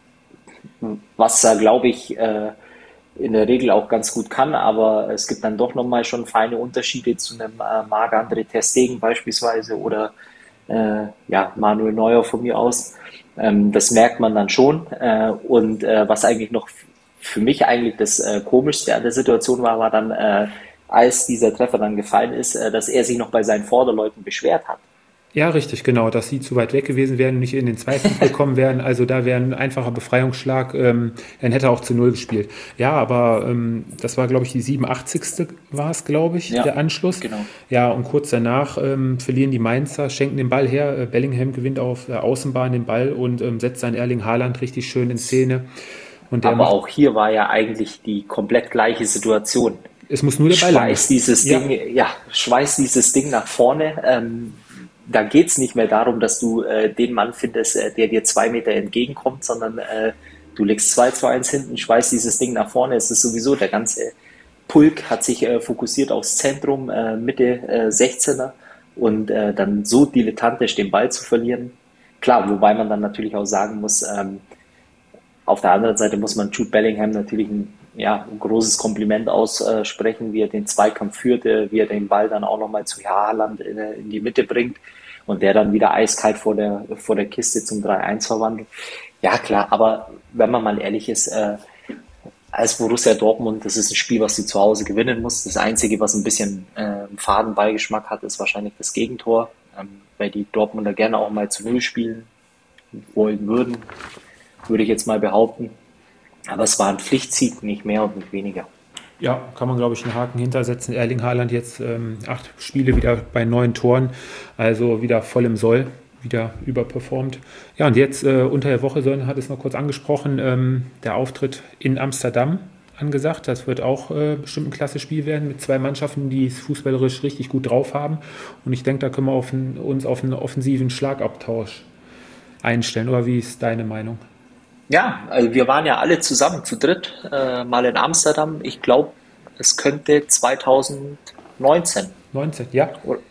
was er, glaube ich, äh, in der Regel auch ganz gut kann, aber es gibt dann doch nochmal schon feine Unterschiede zu einem äh, Marc-André ter Stegen beispielsweise oder äh, ja, Manuel Neuer von mir aus. Ähm, das merkt man dann schon. Äh, und äh, was eigentlich noch f- für mich eigentlich das äh, Komischste an der Situation war, war dann, äh, als dieser Treffer dann gefallen ist, äh, dass er sich noch bei seinen Vorderleuten beschwert hat. Ja, richtig, genau, dass sie zu weit weg gewesen wären und nicht in den Zweikampf gekommen wären. Also da wäre ein einfacher Befreiungsschlag, ähm, dann hätte er auch zu Null gespielt. Ja, aber ähm, das war, glaube ich, die siebenundachtzigste war es, glaube ich, Ja, der Anschluss. genau. Ja, und kurz danach ähm, verlieren die Mainzer, schenken den Ball her. Äh, Bellingham gewinnt auf der Außenbahn den Ball und ähm, setzt seinen Erling Haaland richtig schön in Szene. Und der Aber macht, auch hier war ja eigentlich die komplett gleiche Situation. es muss nur der Ball lang. Schweiß dieses Ja. Ding, ja, schweiß dieses Ding nach vorne. Ähm, da geht's nicht mehr darum, dass du äh, den Mann findest, äh, der dir zwei Meter entgegenkommt, sondern äh, du legst zwei zu eins hinten, schweißt dieses Ding nach vorne. Es ist sowieso der ganze Pulk hat sich äh, fokussiert aufs Zentrum, äh, Mitte äh, sechzehner und äh, dann so dilettantisch den Ball zu verlieren. Klar, wobei man dann natürlich auch sagen muss, ähm, auf der anderen Seite muss man Jude Bellingham natürlich ein, ja, ein großes Kompliment aussprechen, wie er den Zweikampf führt, äh, wie er den Ball dann auch nochmal zu Haaland in, in die Mitte bringt und der dann wieder eiskalt vor der, vor der Kiste zum drei eins verwandelt. Ja klar, aber wenn man mal ehrlich ist, äh, als Borussia Dortmund, das ist ein Spiel, was du zu Hause gewinnen musst. Das Einzige, was ein bisschen äh, einen faden Beigeschmack hat, ist wahrscheinlich das Gegentor, ähm, weil die Dortmunder gerne auch mal zu Null spielen wollen würden, würde ich jetzt mal behaupten. Aber es war ein Pflichtsieg, nicht mehr und nicht weniger. Ja, kann man, glaube ich, einen Haken hintersetzen. Erling Haaland jetzt ähm, acht Spiele wieder bei neun Toren, also wieder voll im Soll, wieder überperformt. Ja, und jetzt äh, unter der Woche, Sören hat es noch kurz angesprochen, ähm, der Auftritt in Amsterdam angesagt. Das wird auch äh, bestimmt ein klasse Spiel werden mit zwei Mannschaften, die es fußballerisch richtig gut drauf haben. Und ich denke, da können wir auf ein, uns auf einen offensiven Schlagabtausch einstellen. Oder wie ist deine Meinung? Ja, also wir waren ja alle zusammen zu dritt äh, mal in Amsterdam. Ich glaube, es könnte zweitausendneunzehn neunzehn, ja.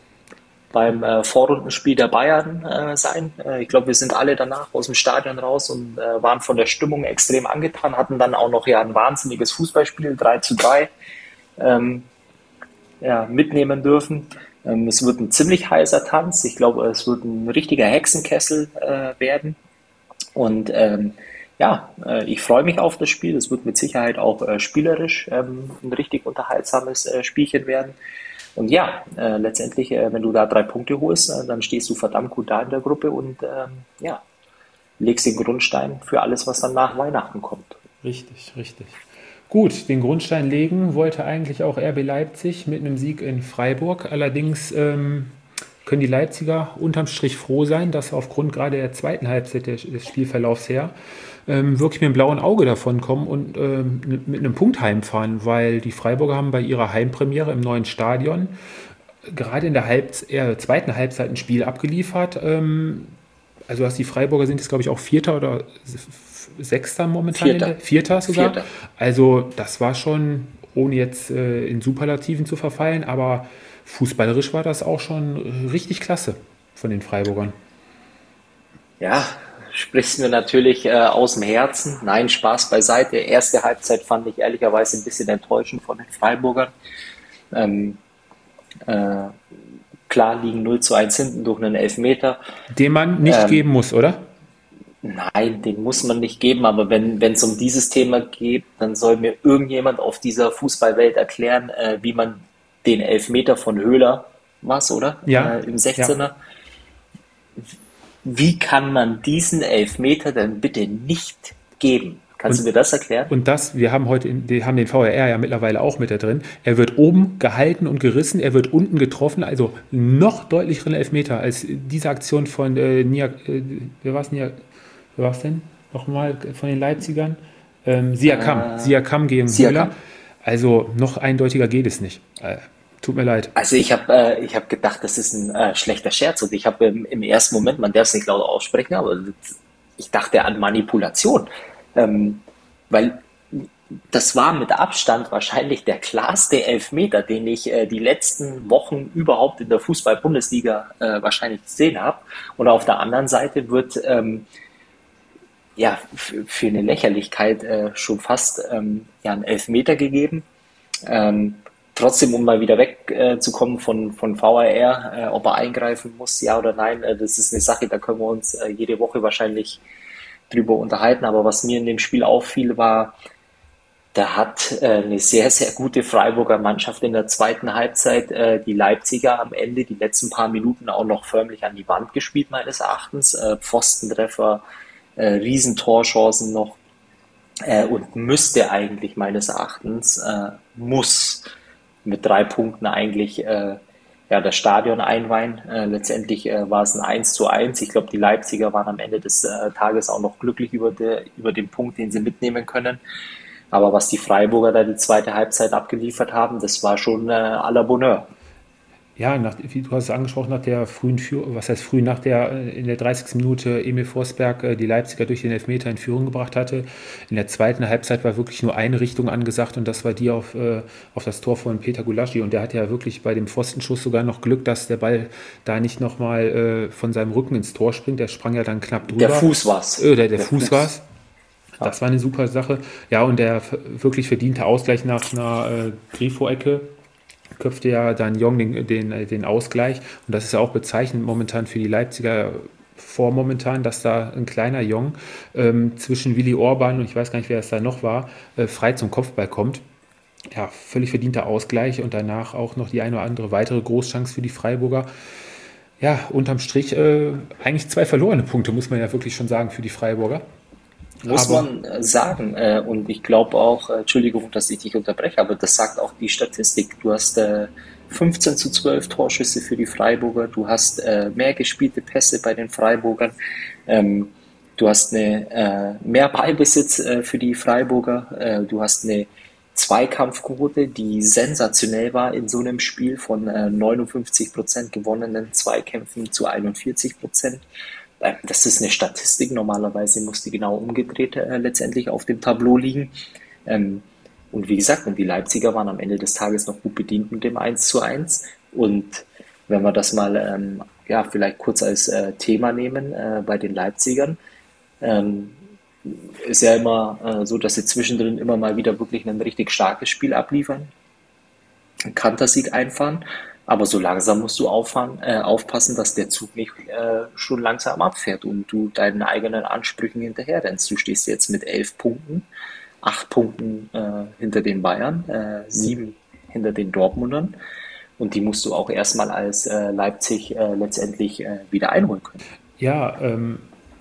beim äh, Vorrundenspiel der Bayern äh, sein. Äh, ich glaube, wir sind alle danach aus dem Stadion raus und äh, waren von der Stimmung extrem angetan, hatten dann auch noch ja ein wahnsinniges Fußballspiel, drei zu drei, ähm, ja, mitnehmen dürfen. Ähm, es wird ein ziemlich heißer Tanz. Ich glaube, es wird ein richtiger Hexenkessel äh, werden. Und ähm, ja, äh, ich freue mich auf das Spiel. Es wird mit Sicherheit auch äh, spielerisch ähm, ein richtig unterhaltsames äh, Spielchen werden. Und ja, äh, letztendlich, äh, wenn du da drei Punkte holst, äh, dann stehst du verdammt gut da in der Gruppe und ähm, ja, legst den Grundstein für alles, was dann nach Weihnachten kommt. Richtig, richtig. Gut, den Grundstein legen wollte eigentlich auch R B Leipzig mit einem Sieg in Freiburg. Allerdings ähm, können die Leipziger unterm Strich froh sein, dass aufgrund gerade der zweiten Halbzeit des Spielverlaufs her ähm, wirklich mit einem blauen Auge davon kommen und ähm, mit einem Punkt heimfahren, weil die Freiburger haben bei ihrer Heimpremiere im neuen Stadion gerade in der Halb äh, zweiten Halbzeit ein Spiel abgeliefert. Ähm, also dass die Freiburger sind jetzt, glaube ich, auch Vierter oder Sechster momentan. Vierter. In der, Vierter sogar. Vierter. Also das war schon, ohne jetzt äh, in Superlativen zu verfallen, aber fußballerisch war das auch schon richtig klasse von den Freiburgern. Ja, sprichst mir natürlich äh, aus dem Herzen. Nein, Spaß beiseite. Erste Halbzeit fand ich ehrlicherweise ein bisschen enttäuschend von den Freiburgern. Ähm, äh, klar liegen null zu eins hinten durch einen Elfmeter. Den man nicht Ähm, geben muss, oder? Nein, den muss man nicht geben, aber wenn wenn es um dieses Thema geht, dann soll mir irgendjemand auf dieser Fußballwelt erklären, äh, wie man den Elfmeter von Höhler, was, oder? Ja, Äh, im ja. sechzehner, wie kann man diesen Elfmeter denn bitte nicht geben? Kannst du Und, mir das erklären? und das, wir haben heute, in, wir haben den V R R ja mittlerweile auch mit da drin. Er wird oben gehalten und gerissen, er wird unten getroffen, also noch deutlicheren Elfmeter als diese Aktion von äh, Nia, äh, wer war es Nia, wer war es denn? Nochmal von den Leipzigern? Ähm, Siakam, Äh, Siakam gegen Höhler. Siakam. Also noch eindeutiger geht es nicht. Äh, tut mir leid. Also ich habe äh, ich hab gedacht, das ist ein äh, schlechter Scherz und ich habe im, im ersten Moment, man darf es nicht laut aussprechen, aber ich dachte an Manipulation, ähm, weil das war mit Abstand wahrscheinlich der klarste Elfmeter, den ich äh, die letzten Wochen überhaupt in der Fußball-Bundesliga äh, wahrscheinlich gesehen habe. Und auf der anderen Seite wird ähm, ja f- für eine Lächerlichkeit äh, schon fast ähm, ja, ein Elfmeter gegeben. Ähm, Trotzdem, um mal wieder wegzukommen äh, zu kommen von, von V R R, äh, ob er eingreifen muss, ja oder nein, äh, das ist eine Sache, da können wir uns äh, jede Woche wahrscheinlich drüber unterhalten. Aber was mir in dem Spiel auffiel, war, da hat äh, eine sehr, sehr gute Freiburger Mannschaft in der zweiten Halbzeit äh, die Leipziger am Ende, die letzten paar Minuten auch noch förmlich an die Wand gespielt, meines Erachtens. Äh, Pfostentreffer, äh, Riesentorchancen noch äh, und müsste eigentlich meines Erachtens, äh, muss mit drei Punkten eigentlich äh, ja, das Stadion einweihen. Äh, letztendlich äh, war es ein eins zu eins. Ich glaube, die Leipziger waren am Ende des äh, Tages auch noch glücklich über, de, über den Punkt, den sie mitnehmen können. Aber was die Freiburger da die zweite Halbzeit abgeliefert haben, das war schon äh, à la Bonheur. Ja, nach, wie du hast es angesprochen, nach der frühen Führung, was heißt früh, nach der äh, in der dreißigsten Minute Emil Forsberg äh, die Leipziger durch den Elfmeter in Führung gebracht hatte. In der zweiten Halbzeit war wirklich nur eine Richtung angesagt und das war die auf, äh, auf das Tor von Peter Gulaschi. Und der hatte ja wirklich bei dem Pfostenschuss sogar noch Glück, dass der Ball da nicht nochmal äh, von seinem Rücken ins Tor springt. Der sprang ja dann knapp Der drüber. Fuß war's. Äh, der, der Der Fuß war es. Fuß. Ja. Das war eine super Sache. Ja, und der f- wirklich verdiente Ausgleich nach einer äh, Grifo-Ecke köpfte ja dann Jong den, den, den Ausgleich. Und das ist ja auch bezeichnend momentan für die Leipziger vor momentan, dass da ein kleiner Jong ähm, zwischen Willi Orban und ich weiß gar nicht, wer es da noch war, äh, frei zum Kopfball kommt. Ja, völlig verdienter Ausgleich und danach auch noch die eine oder andere weitere Großchance für die Freiburger. Ja, unterm Strich äh, eigentlich zwei verlorene Punkte, muss man ja wirklich schon sagen, für die Freiburger. Muss Aber man äh, sagen. Äh, und ich glaube auch, äh, Entschuldigung, dass ich dich unterbreche, aber das sagt auch die Statistik. Du hast äh, fünfzehn zu zwölf Torschüsse für die Freiburger, du hast äh, mehr gespielte Pässe bei den Freiburgern, ähm, du hast eine, äh, mehr Ballbesitz äh, für die Freiburger, äh, du hast eine Zweikampfquote, die sensationell war in so einem Spiel von äh, neunundfünfzig Prozent gewonnenen Zweikämpfen zu einundvierzig Prozent. Äh, Das ist eine Statistik. Normalerweise muss die genau umgedreht äh, letztendlich auf dem Tableau liegen. Ähm, und wie gesagt, und die Leipziger waren am Ende des Tages noch gut bedient mit dem eins zu eins. Und wenn wir das mal ähm, ja, vielleicht kurz als äh, Thema nehmen äh, bei den Leipzigern, ähm, ist ja immer äh, so, dass sie zwischendrin immer mal wieder wirklich ein richtig starkes Spiel abliefern, einen Kantersieg einfahren. Aber so langsam musst du auffahren, äh, aufpassen, dass der Zug nicht äh, schon langsam abfährt und du deinen eigenen Ansprüchen hinterherrennst. Du stehst jetzt mit elf Punkten, acht Punkten äh, hinter den Bayern, äh, sieben hinter den Dortmundern. Und die musst du auch erstmal als äh, Leipzig äh, letztendlich äh, wieder einholen können. ja, ähm,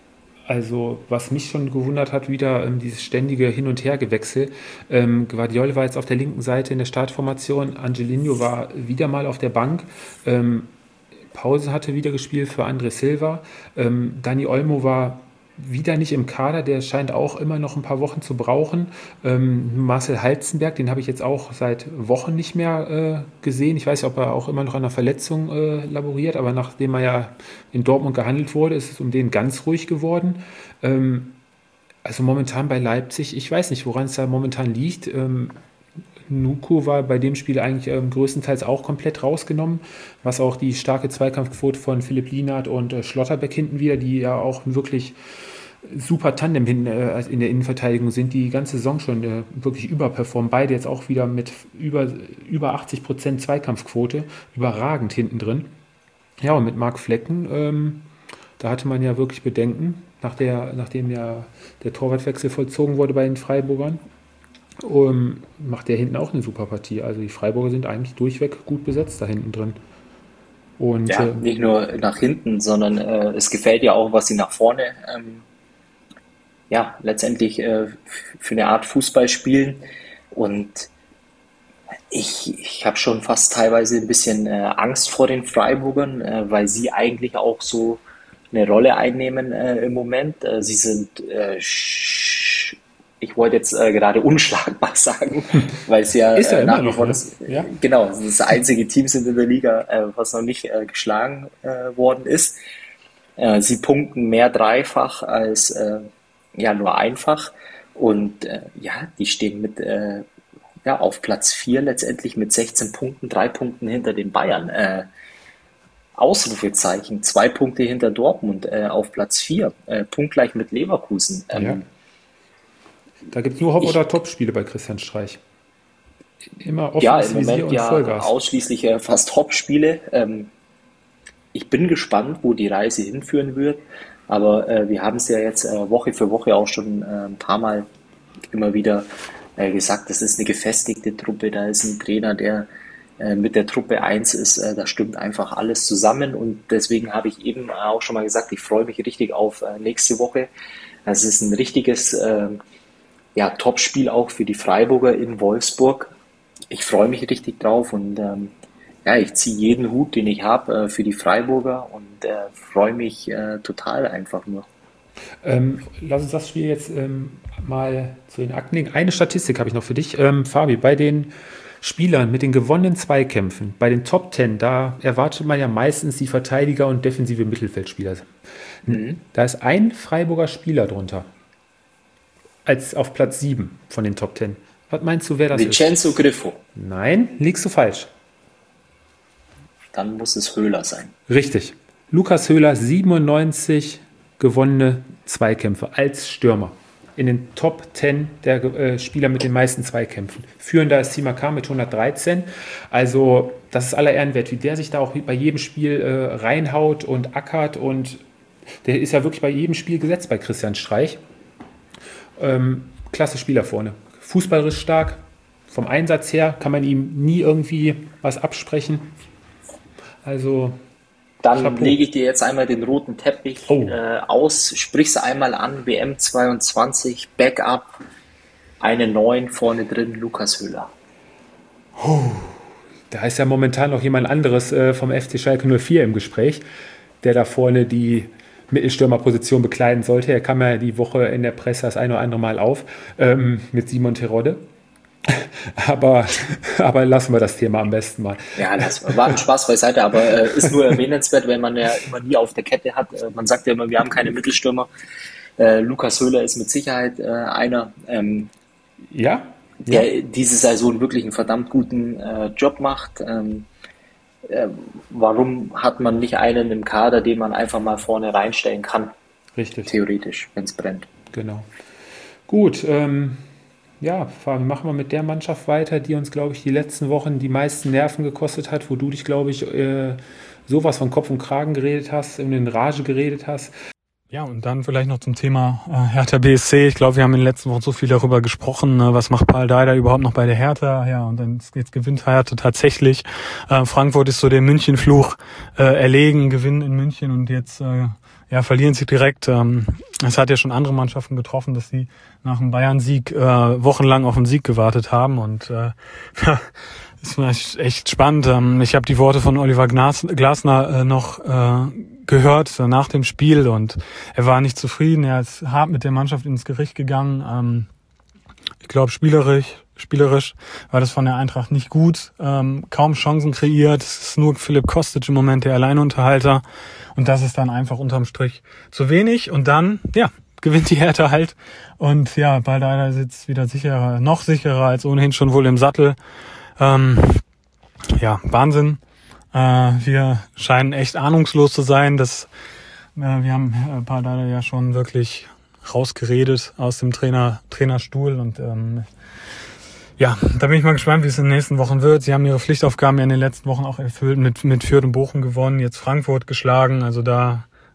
also was mich schon gewundert hat, wieder ähm, dieses ständige Hin- und Hergewechsel. Ähm, Guardiola war jetzt auf der linken Seite in der Startformation, Angelino war wieder mal auf der Bank. Ähm, Pause hatte wieder gespielt für André Silva. Ähm, Dani Olmo war wieder nicht im Kader, der scheint auch immer noch ein paar Wochen zu brauchen. Ähm, Marcel Halzenberg, den habe ich jetzt auch seit Wochen nicht mehr äh, gesehen. Ich weiß nicht, ob er auch immer noch an einer Verletzung äh, laboriert, aber nachdem er ja in Dortmund gehandelt wurde, ist es um den ganz ruhig geworden. Ähm, also momentan bei Leipzig, ich weiß nicht, woran es da momentan liegt. Ähm, Nuku war bei dem Spiel eigentlich ähm, größtenteils auch komplett rausgenommen, was auch die starke Zweikampfquote von Philipp Lienhardt und äh, Schlotterbeck hinten wieder, die ja auch wirklich super Tandem hin, äh, in der Innenverteidigung sind, die ganze Saison schon äh, wirklich überperformen. Beide jetzt auch wieder mit über, über achtzig Prozent Zweikampfquote, überragend hinten drin. Ja, und mit Marc Flecken, ähm, da hatte man ja wirklich Bedenken. nach der, nachdem ja der Torwartwechsel vollzogen wurde bei den Freiburgern. Um, macht der hinten auch eine super Partie. Also die Freiburger sind eigentlich durchweg gut besetzt da hinten drin. Und, Ja, äh, nicht nur nach hinten, sondern äh, es gefällt ja auch, was sie nach vorne ähm, ja, letztendlich äh, für eine Art Fußball spielen. Und ich, ich habe schon fast teilweise ein bisschen äh, Angst vor den Freiburgern, äh, weil sie eigentlich auch so eine Rolle einnehmen äh, im Moment. Äh, sie sind, äh, sch- ich wollte jetzt äh, gerade unschlagbar sagen, weil es ja, Ist ja äh, immer nach wie noch, vor ne? das, Ja. genau, das einzige Team sind in der Liga, äh, was noch nicht äh, geschlagen äh, worden ist. Äh, sie punkten mehr dreifach als äh, ja nur einfach. Und äh, ja, die stehen mit äh, ja, auf Platz vier letztendlich mit sechzehn Punkten, drei Punkten hinter den Bayern. Äh, Ausrufezeichen, zwei Punkte hinter Dortmund äh, auf Platz vier, äh, punktgleich mit Leverkusen. Ähm, Ja. Da gibt es nur Hop- Ich- oder Top-Spiele bei Christian Streich. Immer Ja, offenes im Visier Moment und ja Vollgas. ausschließlich äh, fast Top-Spiele. Ähm, ich bin gespannt, wo die Reise hinführen wird, aber äh, wir haben es ja jetzt äh, Woche für Woche auch schon äh, ein paar Mal immer wieder äh, gesagt, das ist eine gefestigte Truppe, da ist ein Trainer, der äh, mit der Truppe eins ist, äh, da stimmt einfach alles zusammen und deswegen habe ich eben auch schon mal gesagt, ich freue mich richtig auf äh, nächste Woche. Es ist ein richtiges äh, ja, Top-Spiel auch für die Freiburger in Wolfsburg. Ich freue mich richtig drauf und ähm, ja, ich ziehe jeden Hut, den ich habe, äh, für die Freiburger und äh, freue mich äh, total einfach nur. Ähm, lass uns das Spiel jetzt ähm, mal zu den Akten legen. Eine Statistik habe ich noch für dich, ähm, Fabi. Bei den Spielern mit den gewonnenen Zweikämpfen, bei den Top Ten, da erwartet man ja meistens die Verteidiger und defensive Mittelfeldspieler. Mhm. Da ist ein Freiburger Spieler drunter, als auf Platz sieben von den Top Ten. Was meinst du, wer das Vincenzo Griffo, ist? Nein, liegst du falsch. dann muss es Höhler sein. Richtig. Lukas Höhler, siebenundneunzig gewonnene Zweikämpfe als Stürmer. In den Top zehn der äh, Spieler mit den meisten Zweikämpfen. Führender ist Simakar mit hundertdreizehn. Also das ist aller Ehren wert, wie der sich da auch bei jedem Spiel äh, reinhaut und ackert. Und der ist ja wirklich bei jedem Spiel gesetzt bei Christian Streich. Ähm, klasse Spieler vorne. Fußballerisch stark. Vom Einsatz her kann man ihm nie irgendwie was absprechen. Also Dann Chapeau. lege ich dir jetzt einmal den roten Teppich Oh. äh, aus, sprich's einmal an, W M zweiundzwanzig, Backup, eine neun vorne drin, Lukas Höhler. Da ist ja momentan noch jemand anderes äh, vom F C Schalke null vier im Gespräch, der da vorne die Mittelstürmerposition bekleiden sollte. Er kam ja die Woche in der Presse das ein oder andere Mal auf ähm, mit Simon Terodde. aber, aber lassen wir das Thema am besten mal. Ja, das war ein Spaß beiseite, aber äh, ist nur erwähnenswert, weil man ja immer nie auf der Kette hat. Äh, man sagt ja immer, wir haben keine Mittelstürmer. Äh, Lukas Höhler ist mit Sicherheit äh, einer, ähm, Ja? Ja. der diese Saison wirklich einen verdammt guten äh, Job macht. Ähm, äh, warum hat man nicht einen im Kader, den man einfach mal vorne reinstellen kann, Richtig, theoretisch, wenn es brennt? genau. Gut, ähm, ja, Fabi, machen wir mit der Mannschaft weiter, die uns, glaube ich, die letzten Wochen die meisten Nerven gekostet hat, wo du dich, glaube ich, äh, sowas von Kopf und Kragen geredet hast, in den Rage geredet hast. Ja, und dann vielleicht noch zum Thema äh, Hertha B S C. Ich glaube, wir haben in den letzten Wochen so viel darüber gesprochen. Ne? Was macht Paul Dardai überhaupt noch bei der Hertha? Ja, und dann jetzt gewinnt Hertha tatsächlich. Äh, Frankfurt ist so der Münchenfluch äh, erlegen, gewinnen in München und jetzt äh, ja verlieren sie direkt. Ähm, es hat ja schon andere Mannschaften getroffen, dass sie nach dem Bayern-Sieg äh, wochenlang auf den Sieg gewartet haben und äh, ja, das war echt spannend. Ich habe die Worte von Oliver Glasner noch gehört nach dem Spiel und er war nicht zufrieden. Er ist hart mit der Mannschaft ins Gericht gegangen. Ich glaube, spielerisch, spielerisch war das von der Eintracht nicht gut. Kaum Chancen kreiert. Es ist nur Philipp Kostic im Moment der Alleinunterhalter. Und das ist dann einfach unterm Strich zu wenig. Und dann, ja, gewinnt die Hertha halt. Und ja, Baldaida sitzt wieder sicherer, noch sicherer als ohnehin schon wohl im Sattel. Ähm, ja, Wahnsinn. Äh, wir scheinen echt ahnungslos zu sein. Das, äh, wir haben äh, Pardada ja schon wirklich rausgeredet aus dem Trainer, Trainerstuhl. Und ähm, ja, da bin ich mal gespannt, wie es in den nächsten Wochen wird. Sie haben ihre Pflichtaufgaben ja in den letzten Wochen auch erfüllt, mit, mit Fürth und Bochum gewonnen, jetzt Frankfurt geschlagen. Also da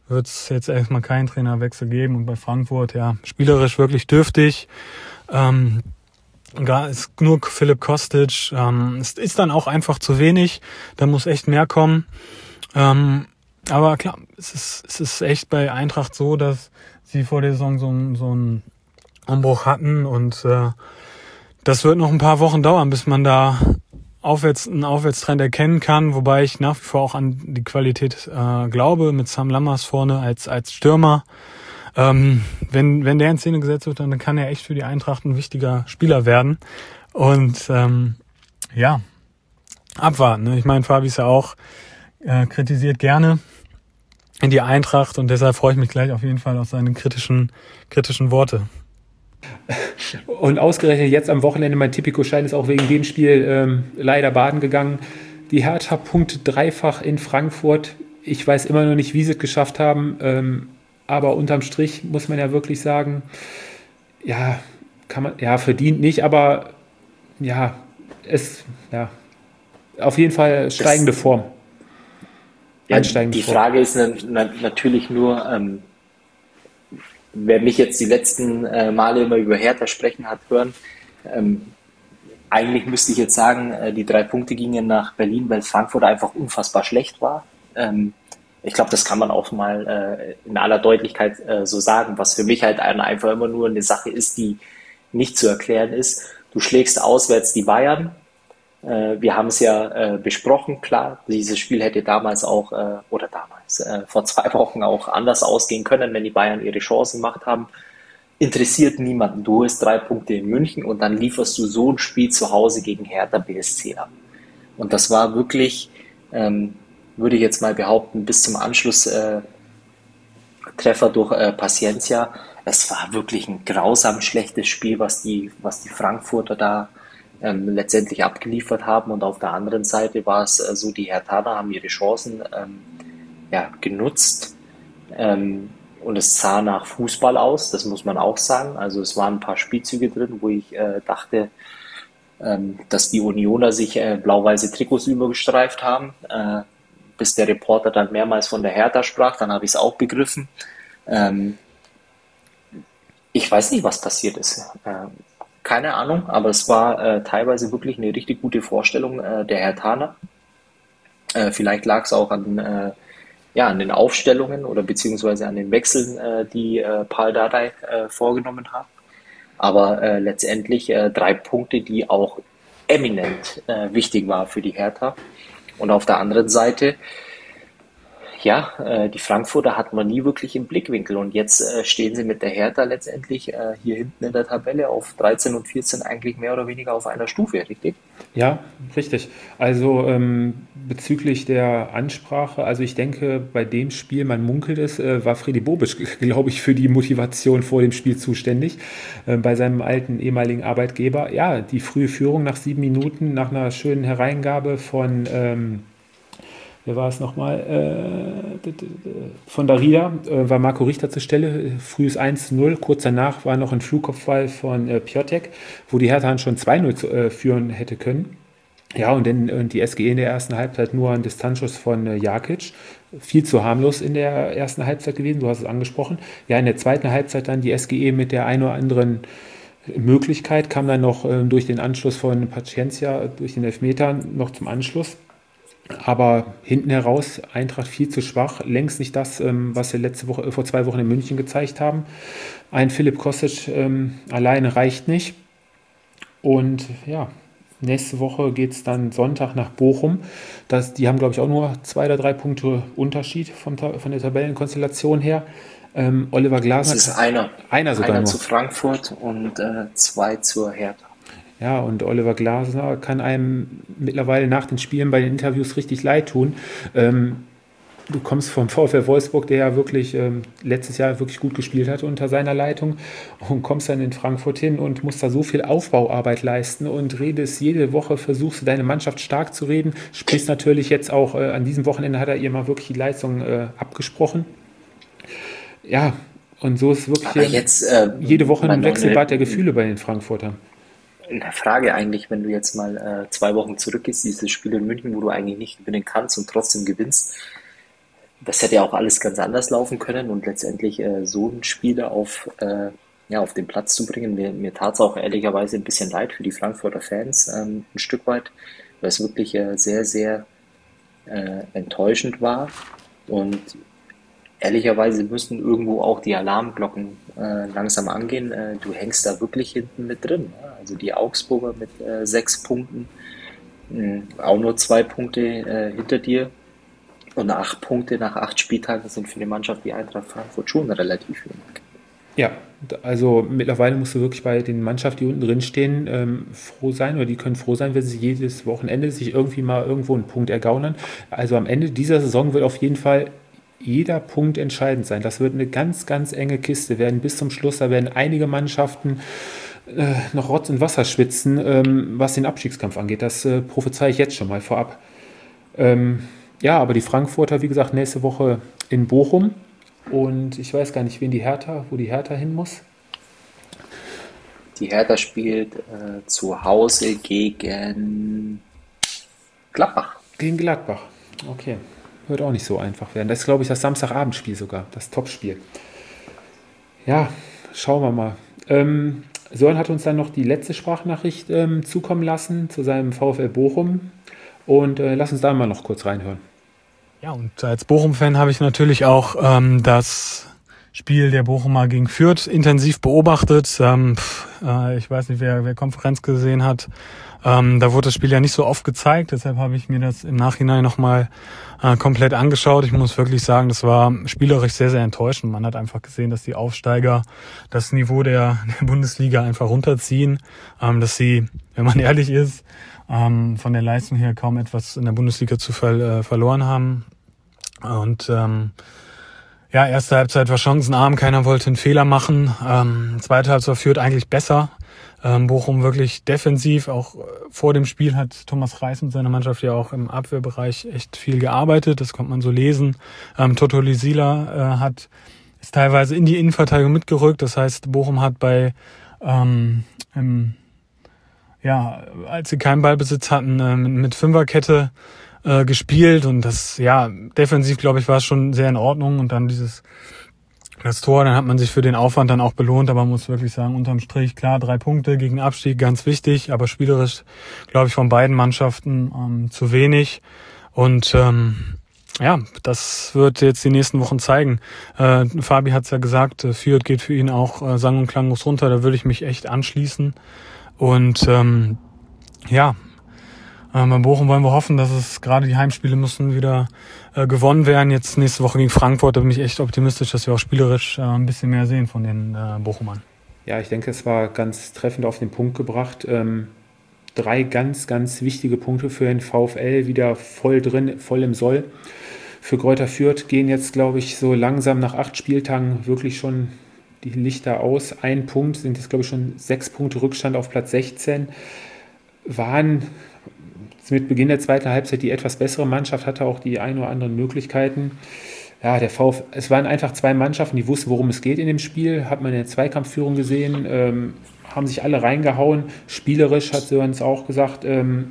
wird es jetzt erstmal keinen Trainerwechsel geben. Und bei Frankfurt, ja, spielerisch wirklich dürftig. Ähm, gar ist nur Philipp Kostic. Ähm, es ist dann auch einfach zu wenig. Da muss echt mehr kommen. Ähm, aber klar, es ist, es ist echt bei Eintracht so, dass sie vor der Saison so, so einen Umbruch hatten. Und äh, das wird noch ein paar Wochen dauern, bis man da aufwärts, einen Aufwärtstrend erkennen kann, wobei ich nach wie vor auch an die Qualität äh, glaube, mit Sam Lammers vorne als als Stürmer. Ähm, wenn wenn der in Szene gesetzt wird, dann kann er echt für die Eintracht ein wichtiger Spieler werden. Und ähm, ja, abwarten. Ne? Ich meine, Fabi ist ja auch äh, kritisiert gerne in die Eintracht und deshalb freue ich mich gleich auf jeden Fall auf seine kritischen kritischen Worte. Und ausgerechnet jetzt am Wochenende, mein Tipico-Schein ist auch wegen dem Spiel ähm, leider baden gegangen. Die Hertha punktet dreifach in Frankfurt. Ich weiß immer noch nicht, wie sie es geschafft haben. Ähm, aber unterm Strich muss man ja wirklich sagen, ja, kann man, ja, verdient nicht, aber ja, es, ja, auf jeden Fall steigende Das, Form. ja, Einsteigende die Form. Frage ist na, na, natürlich nur, ähm, wer mich jetzt die letzten äh, Male immer über Hertha sprechen hat hören, ähm, eigentlich müsste ich jetzt sagen, äh, die drei Punkte gingen nach Berlin, weil Frankfurt einfach unfassbar schlecht war. Ähm, ich glaube, das kann man auch mal äh, in aller Deutlichkeit äh, so sagen, was für mich halt einfach immer nur eine Sache ist, die nicht zu erklären ist. Du schlägst auswärts die Bayern. Äh, wir haben es ja äh, besprochen, klar, dieses Spiel hätte damals auch, äh, oder damals, äh, vor zwei Wochen auch anders ausgehen können, wenn die Bayern ihre Chancen gemacht haben. Interessiert niemanden. Du holst drei Punkte in München und dann lieferst du so ein Spiel zu Hause gegen Hertha B S C ab. Und das war wirklich, ähm, würde ich jetzt mal behaupten, bis zum Anschluss äh, Treffer durch äh, Paciencia. Es war wirklich ein grausam schlechtes Spiel, was die, was die Frankfurter da ähm, letztendlich abgeliefert haben. Und auf der anderen Seite war es äh, so, die Herthaner haben ihre Chancen ähm, ja, genutzt. Ähm, und es sah nach Fußball aus, das muss man auch sagen. Also es waren ein paar Spielzüge drin, wo ich äh, dachte, ähm, dass die Unioner sich äh, blau-weiße Trikots übergestreift haben. Äh, bis der Reporter dann mehrmals von der Hertha sprach, dann habe ich es auch begriffen. Ähm, ich weiß nicht, was passiert ist. Äh, keine Ahnung, aber es war äh, teilweise wirklich eine richtig gute Vorstellung äh, der Herthaner. Äh, vielleicht lag es auch an, äh, ja, an den Aufstellungen oder beziehungsweise an den Wechseln, äh, die äh, Paul Dardai äh, vorgenommen hat. Aber äh, letztendlich äh, drei Punkte, die auch eminent äh, wichtig war für die Hertha. Und auf der anderen Seite, ja, äh, die Frankfurter hat man nie wirklich im Blickwinkel. Und jetzt äh, stehen sie mit der Hertha letztendlich äh, hier hinten in der Tabelle auf dreizehn und vierzehn eigentlich mehr oder weniger auf einer Stufe, richtig? Ja, richtig. Also ähm, bezüglich der Ansprache, also ich denke, bei dem Spiel, man munkelt es, äh, war Freddy Bobic, glaube ich, für die Motivation vor dem Spiel zuständig, äh, bei seinem alten ehemaligen Arbeitgeber. Ja, die frühe Führung nach sieben Minuten, nach einer schönen Hereingabe von, ähm, wer war es nochmal, äh, von Darida, äh, war Marco Richter zur Stelle, frühes eins zu null, kurz danach war noch ein Flugkopfball von äh, Piotek, wo die Hertha schon zwei null zu, äh, führen hätte können. Ja, und dann und die S G E in der ersten Halbzeit nur ein Distanzschuss von äh, Jakic, viel zu harmlos in der ersten Halbzeit gewesen, du hast es angesprochen. Ja, in der zweiten Halbzeit dann die S G E mit der ein oder anderen Möglichkeit, kam dann noch äh, durch den Anschluss von Paciencia, durch den Elfmeter noch zum Anschluss. Aber hinten heraus Eintracht viel zu schwach, längst nicht das, ähm, was wir letzte Woche, äh, vor zwei Wochen in München gezeigt haben. Ein Philipp Kostic ähm, alleine reicht nicht. Und ja, nächste Woche geht es dann Sonntag nach Bochum. Das, die haben, glaube ich, auch nur zwei oder drei Punkte Unterschied vom, von der Tabellenkonstellation her. Ähm, Oliver Glasner. Das ist einer. Einer sogar einer nur. zu Frankfurt und äh, zwei zur Hertha. Ja, und Oliver Glasner kann einem mittlerweile nach den Spielen bei den Interviews richtig leid tun. Ähm, du kommst vom VfL Wolfsburg, der ja wirklich ähm, letztes Jahr wirklich gut gespielt hat unter seiner Leitung, und kommst dann in Frankfurt hin und musst da so viel Aufbauarbeit leisten und redest jede Woche, versuchst du deine Mannschaft stark zu reden, sprichst natürlich jetzt auch, äh, an diesem Wochenende hat er ihr mal wirklich die Leistung äh, abgesprochen. Ja, und so ist wirklich Aber jetzt, äh, jede Woche ein meine, Wechselbad der Gefühle bei den Frankfurtern. Eine Frage eigentlich, wenn du jetzt mal äh, zwei Wochen zurückgehst, dieses Spiel in München, wo du eigentlich nicht gewinnen kannst und trotzdem gewinnst. das hätte ja auch alles ganz anders laufen können und letztendlich äh, so einen Spieler auf, äh, ja, auf den Platz zu bringen. Mir, mir tat es auch ehrlicherweise ein bisschen leid für die Frankfurter Fans, ähm, ein Stück weit, weil es wirklich äh, sehr, sehr äh, enttäuschend war. Und ehrlicherweise müssen irgendwo auch die Alarmglocken äh, langsam angehen. Äh, du hängst da wirklich hinten mit drin. Ja? Also die Augsburger mit äh, sechs Punkten, mh, auch nur zwei Punkte äh, hinter dir. Und acht Punkte nach acht Spieltagen sind für die Mannschaft wie Eintracht Frankfurt schon relativ wenig. Ja, also mittlerweile musst du wirklich bei den Mannschaften, die unten drin stehen, ähm, froh sein, oder die können froh sein, wenn sie jedes Wochenende sich irgendwie mal irgendwo einen Punkt ergaunern. Also am Ende dieser Saison wird auf jeden Fall jeder Punkt entscheidend sein. Das wird eine ganz, ganz enge Kiste werden bis zum Schluss. Da werden einige Mannschaften äh, noch Rotz und Wasser schwitzen, ähm, was den Abstiegskampf angeht. Das äh, prophezeie ich jetzt schon mal vorab. Ähm, ja, aber die Frankfurter, wie gesagt, nächste Woche in Bochum. Und ich weiß gar nicht, wen die Hertha, wo die Hertha hin muss. Die Hertha spielt äh, zu Hause gegen Gladbach. Gegen Gladbach. Okay. Wird auch nicht so einfach werden. Das ist, glaube ich, das Samstagabendspiel sogar, das Topspiel. Ja, schauen wir mal. Ähm, Sören hat uns dann noch die letzte Sprachnachricht ähm, zukommen lassen zu seinem VfL Bochum. Und äh, lass uns da mal noch kurz reinhören. Ja, und als Bochum-Fan habe ich natürlich auch ähm, das Spiel der Bochumer gegen Fürth intensiv beobachtet. Ähm, pff, äh, ich weiß nicht, wer, wer Konferenz gesehen hat. Ähm, da wurde das Spiel ja nicht so oft gezeigt, deshalb habe ich mir das im Nachhinein nochmal äh, komplett angeschaut. Ich muss wirklich sagen, das war spielerisch sehr, sehr enttäuschend. Man hat einfach gesehen, dass die Aufsteiger das Niveau der, der Bundesliga einfach runterziehen, ähm, dass sie, wenn man ehrlich ist, ähm, von der Leistung her kaum etwas in der Bundesliga zu ver- äh, verloren haben. Und ähm, ja, erste Halbzeit war chancenarm, keiner wollte einen Fehler machen. Ähm, zweite Halbzeit führt eigentlich besser. Ähm, Bochum wirklich defensiv, auch äh, vor dem Spiel hat Thomas Reis mit seiner Mannschaft ja auch im Abwehrbereich echt viel gearbeitet, das konnte man so lesen. Ähm, Toto Lisila äh, hat ist teilweise in die Innenverteidigung mitgerückt, das heißt, Bochum hat bei ähm, im, ja, als sie keinen Ballbesitz hatten, äh, mit, mit Fünferkette äh, gespielt und das, ja, defensiv, glaube ich, war es schon sehr in Ordnung und dann dieses das Tor, dann hat man sich für den Aufwand dann auch belohnt, aber man muss wirklich sagen, unterm Strich, klar, drei Punkte gegen Abstieg, ganz wichtig, aber spielerisch, glaube ich, von beiden Mannschaften ähm, zu wenig und ähm, ja, das wird jetzt die nächsten Wochen zeigen. Äh, Fabi hat es ja gesagt, äh, Fürth geht für ihn auch äh, sang- und klanglos runter, da würde ich mich echt anschließen und ähm, ja, Ähm, bei Bochum wollen wir hoffen, dass es gerade die Heimspiele müssen wieder äh, gewonnen werden. Jetzt nächste Woche gegen Frankfurt, da bin ich echt optimistisch, dass wir auch spielerisch äh, ein bisschen mehr sehen von den äh, Bochumern. Ja, ich denke, es war ganz treffend auf den Punkt gebracht. Ähm, drei ganz, ganz wichtige Punkte für den VfL, wieder voll drin, voll im Soll. Für Greuther Fürth gehen jetzt, glaube ich, so langsam nach acht Spieltagen wirklich schon die Lichter aus. Ein Punkt, sind jetzt, glaube ich, schon sechs Punkte Rückstand auf Platz sechzehn. Waren mit Beginn der zweiten Halbzeit die etwas bessere Mannschaft, hatte auch die ein oder anderen Möglichkeiten. Ja, der VfL, es waren einfach zwei Mannschaften, die wussten, worum es geht in dem Spiel. Hat man in der Zweikampfführung gesehen, ähm, haben sich alle reingehauen. Spielerisch hat Sören es auch gesagt, ähm,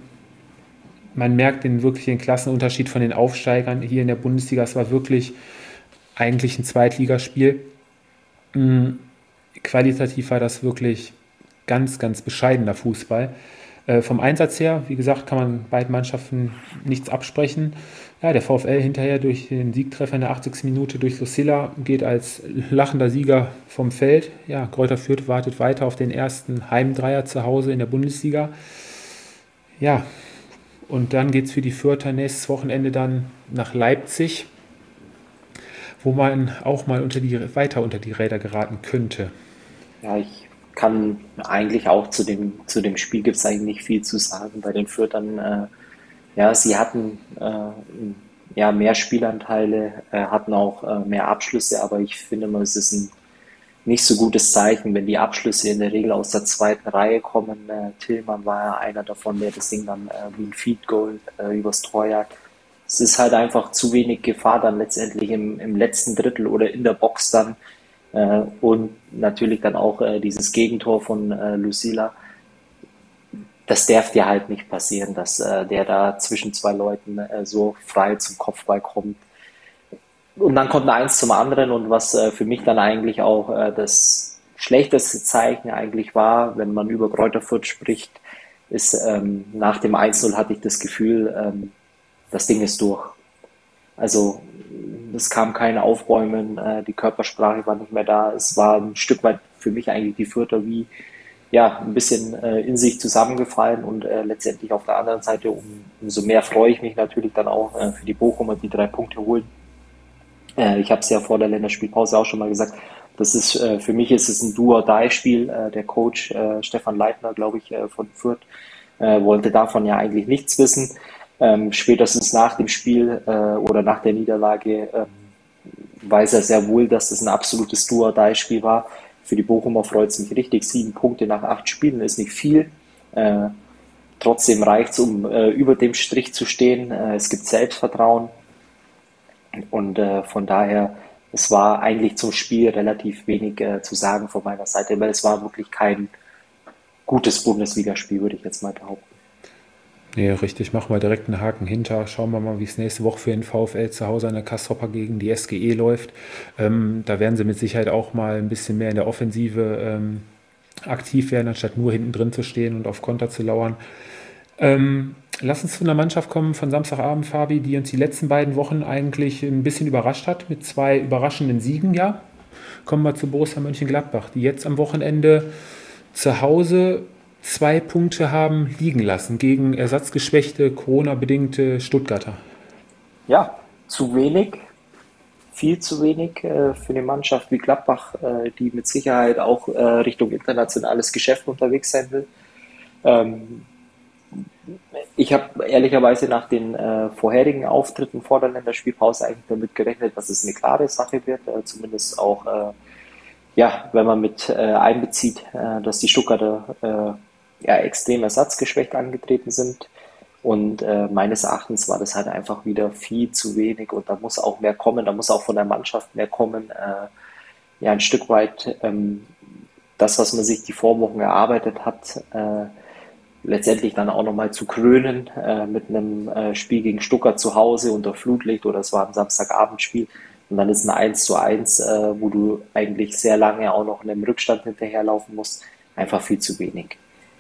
man merkt den wirklich den Klassenunterschied von den Aufsteigern hier in der Bundesliga. Es war wirklich eigentlich ein Zweitligaspiel. Mhm. Qualitativ war das wirklich ganz, ganz bescheidener Fußball. Äh, vom Einsatz her, wie gesagt, kann man beiden Mannschaften nichts absprechen. Ja, der VfL hinterher durch den Siegtreffer in der achtzigsten Minute durch Lucilla geht als lachender Sieger vom Feld. Ja, Greuther Fürth wartet weiter auf den ersten Heimdreier zu Hause in der Bundesliga. Ja, und dann geht es für die Fürther nächstes Wochenende dann nach Leipzig, wo man auch mal unter die, weiter unter die Räder geraten könnte. Ja, ich kann eigentlich auch zu dem, zu dem Spiel gibt es eigentlich nicht viel zu sagen. Bei den Fürthern, äh, ja, sie hatten äh, ja, mehr Spielanteile, äh, hatten auch äh, mehr Abschlüsse, aber ich finde mal, es ist ein nicht so gutes Zeichen, wenn die Abschlüsse in der Regel aus der zweiten Reihe kommen. Äh, Tillmann war ja einer davon, der das Ding dann äh, wie ein Feed Goal äh, übers Tor jagt. Es ist halt einfach zu wenig Gefahr dann letztendlich im, im letzten Drittel oder in der Box dann. Äh, und natürlich dann auch äh, dieses Gegentor von äh, Lucila. Das darf dir halt nicht passieren, dass äh, der da zwischen zwei Leuten äh, so frei zum Kopfball kommt. und dann kommt eins zum anderen und was äh, für mich dann eigentlich auch äh, das schlechteste Zeichen eigentlich war, wenn man über Greuther Fürth spricht, ist ähm, nach dem eins null hatte ich das Gefühl, ähm, das Ding ist durch. Also es kam kein Aufbäumen, äh, die Körpersprache war nicht mehr da. Es war ein Stück weit für mich eigentlich die Fürther wie ja, ein bisschen äh, in sich zusammengefallen und äh, letztendlich auf der anderen Seite um, umso mehr freue ich mich natürlich dann auch äh, für die Bochumer, die drei Punkte holen. Äh, ich habe es ja vor der Länderspielpause auch schon mal gesagt, das ist äh, für mich ist es ein Do-or-Die-Spiel. Äh, der Coach äh, Stefan Leitner, glaube ich, äh, von Fürth, äh, wollte davon ja eigentlich nichts wissen. Ähm, spätestens nach dem Spiel äh, oder nach der Niederlage ähm, weiß er sehr wohl, dass das ein absolutes Do-or-Die-Spiel war. Für die Bochumer freut es mich richtig. Sieben Punkte nach acht Spielen ist nicht viel. Äh, trotzdem reicht es, um äh, über dem Strich zu stehen. Äh, es gibt Selbstvertrauen. Und äh, von daher, es war eigentlich zum Spiel relativ wenig äh, zu sagen von meiner Seite, weil es war wirklich kein gutes Bundesligaspiel, würde ich jetzt mal behaupten. Nee, richtig, machen wir direkt einen Haken hinter. Schauen wir mal, wie es nächste Woche für den VfL zu Hause an der Castroper gegen die S G E läuft. Ähm, da werden sie mit Sicherheit auch mal ein bisschen mehr in der Offensive ähm, aktiv werden, anstatt nur hinten drin zu stehen und auf Konter zu lauern. Ähm, lass uns zu einer Mannschaft kommen von Samstagabend, Fabi, die uns die letzten beiden Wochen eigentlich ein bisschen überrascht hat, mit zwei überraschenden Siegen, ja. Kommen wir zu Borussia Mönchengladbach, die jetzt am Wochenende zu Hause zwei Punkte haben liegen lassen gegen ersatzgeschwächte, Corona-bedingte Stuttgarter. Ja, zu wenig, viel zu wenig äh, für eine Mannschaft wie Gladbach, äh, die mit Sicherheit auch äh, Richtung internationales Geschäft unterwegs sein will. Ähm, ich habe ehrlicherweise nach den äh, vorherigen Auftritten vor der Länderspielpause eigentlich damit gerechnet, dass es eine klare Sache wird, äh, zumindest auch, äh, ja, wenn man mit äh, einbezieht, äh, dass die Stuttgarter äh, ja, extrem ersatzgeschwächt angetreten sind. Und äh, meines Erachtens war das halt einfach wieder viel zu wenig und da muss auch mehr kommen, da muss auch von der Mannschaft mehr kommen. Äh, ja, ein Stück weit ähm, das, was man sich die Vorwochen erarbeitet hat, äh, letztendlich dann auch nochmal zu krönen äh, mit einem äh, Spiel gegen Stuttgart zu Hause unter Flutlicht oder es war ein Samstagabendspiel und dann ist ein eins zu eins, äh, wo du eigentlich sehr lange auch noch in einem Rückstand hinterherlaufen musst, einfach viel zu wenig.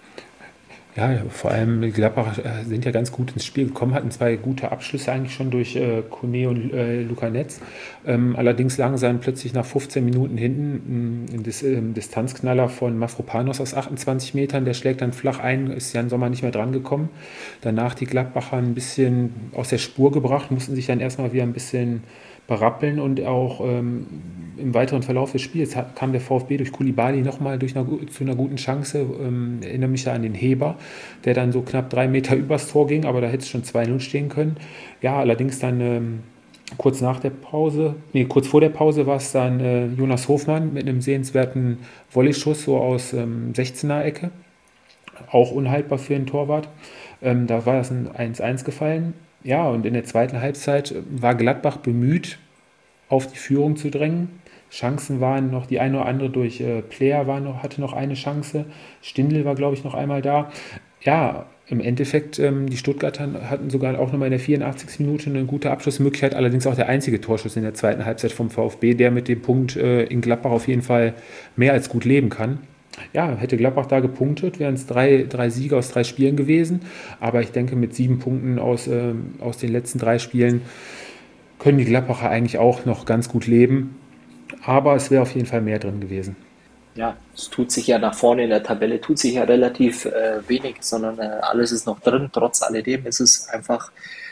Ja, vor allem die Gladbacher äh, sind ja ganz gut ins Spiel gekommen, hatten zwei gute Abschlüsse eigentlich schon durch äh, Kone und äh, Luca Netz. Ähm, allerdings lagen sie dann plötzlich nach fünfzehn Minuten hinten. Ein Dis äh, Distanzknaller von Mafropanos aus achtundzwanzig Metern, der schlägt dann flach ein, ist Jan Sommer nicht mehr dran gekommen. Danach die Gladbacher ein bisschen aus der Spur gebracht, mussten sich dann erstmal wieder ein bisschen berappeln und auch ähm, im weiteren Verlauf des Spiels hat, kam der VfB durch Koulibaly nochmal durch eine, zu einer guten Chance. Ähm, erinnere mich da an den Heber, der dann so knapp drei Meter übers Tor ging, aber da hätte es schon zwei null stehen können. Ja, allerdings dann ähm, kurz nach der Pause, nee, kurz vor der Pause war es dann äh, Jonas Hofmann mit einem sehenswerten Volleyschuss so aus ähm, sechzehner-Ecke. Auch unhaltbar für den Torwart. Ähm, da war das ein eins eins gefallen. Ja, und in der zweiten Halbzeit war Gladbach bemüht, auf die Führung zu drängen. Chancen waren noch, die eine oder andere durch äh, Player war noch, hatte noch eine Chance. Stindl war, glaube ich, noch einmal da. Ja, im Endeffekt, ähm, die Stuttgarter hatten sogar auch nochmal in der vierundachtzigsten Minute eine gute Abschlussmöglichkeit, allerdings auch der einzige Torschuss in der zweiten Halbzeit vom VfB, der mit dem Punkt äh, in Gladbach auf jeden Fall mehr als gut leben kann. Ja, hätte Gladbach da gepunktet, wären es drei, drei Siege aus drei Spielen gewesen. Aber ich denke, mit sieben Punkten aus, ähm, aus den letzten drei Spielen können die Gladbacher eigentlich auch noch ganz gut leben. Aber es wäre auf jeden Fall mehr drin gewesen. Ja, es tut sich ja nach vorne in der Tabelle, tut sich ja relativ äh, wenig, sondern äh, alles ist noch drin. Trotz alledem ist es einfach,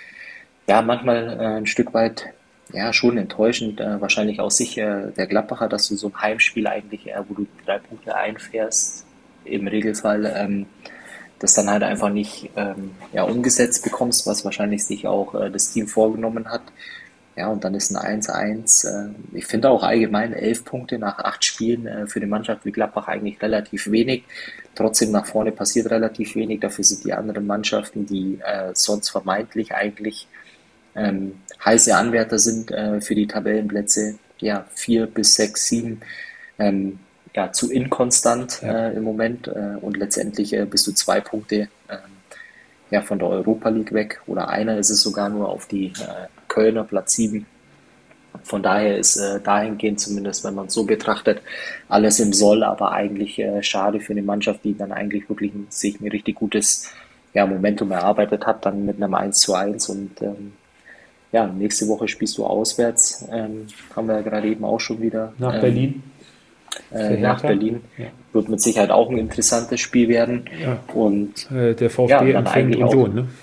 ja, manchmal äh, ein Stück weit, ja, schon enttäuschend, äh, wahrscheinlich aus Sicht äh, der Gladbacher, dass du so ein Heimspiel eigentlich, äh, wo du drei Punkte einfährst, im Regelfall, ähm, das dann halt einfach nicht ähm, ja, umgesetzt bekommst, was wahrscheinlich sich auch äh, das Team vorgenommen hat. Ja, und dann ist ein eins eins. Äh, ich finde auch allgemein elf Punkte nach acht Spielen äh, für eine Mannschaft wie Gladbach eigentlich relativ wenig. Trotzdem nach vorne passiert relativ wenig. Dafür sind die anderen Mannschaften, die äh, sonst vermeintlich eigentlich ähm, heiße Anwärter sind äh, für die Tabellenplätze, ja, vier bis sechs, sieben, ähm, ja, zu inkonstant Ja. äh, im Moment. Äh, und letztendlich äh, bist du zwei Punkte ähm, ja, von der Europa League weg. Oder einer ist es sogar nur auf die äh, Kölner Platz sieben. Von daher ist äh, dahingehend zumindest, wenn man es so betrachtet, alles im Soll, aber eigentlich äh, schade für eine Mannschaft, die dann eigentlich wirklich ein, sich ein richtig gutes ja, Momentum erarbeitet hat, dann mit einem eins zu eins und ähm, ja, nächste Woche spielst du auswärts, ähm, haben wir ja gerade eben auch schon wieder Nach ähm, Berlin. äh, nach Berlin. Ja. Wird mit Sicherheit auch ein interessantes Spiel werden. Ja. Und äh, der ja, VfB dann empfängt eigentlich auch, Union, ne?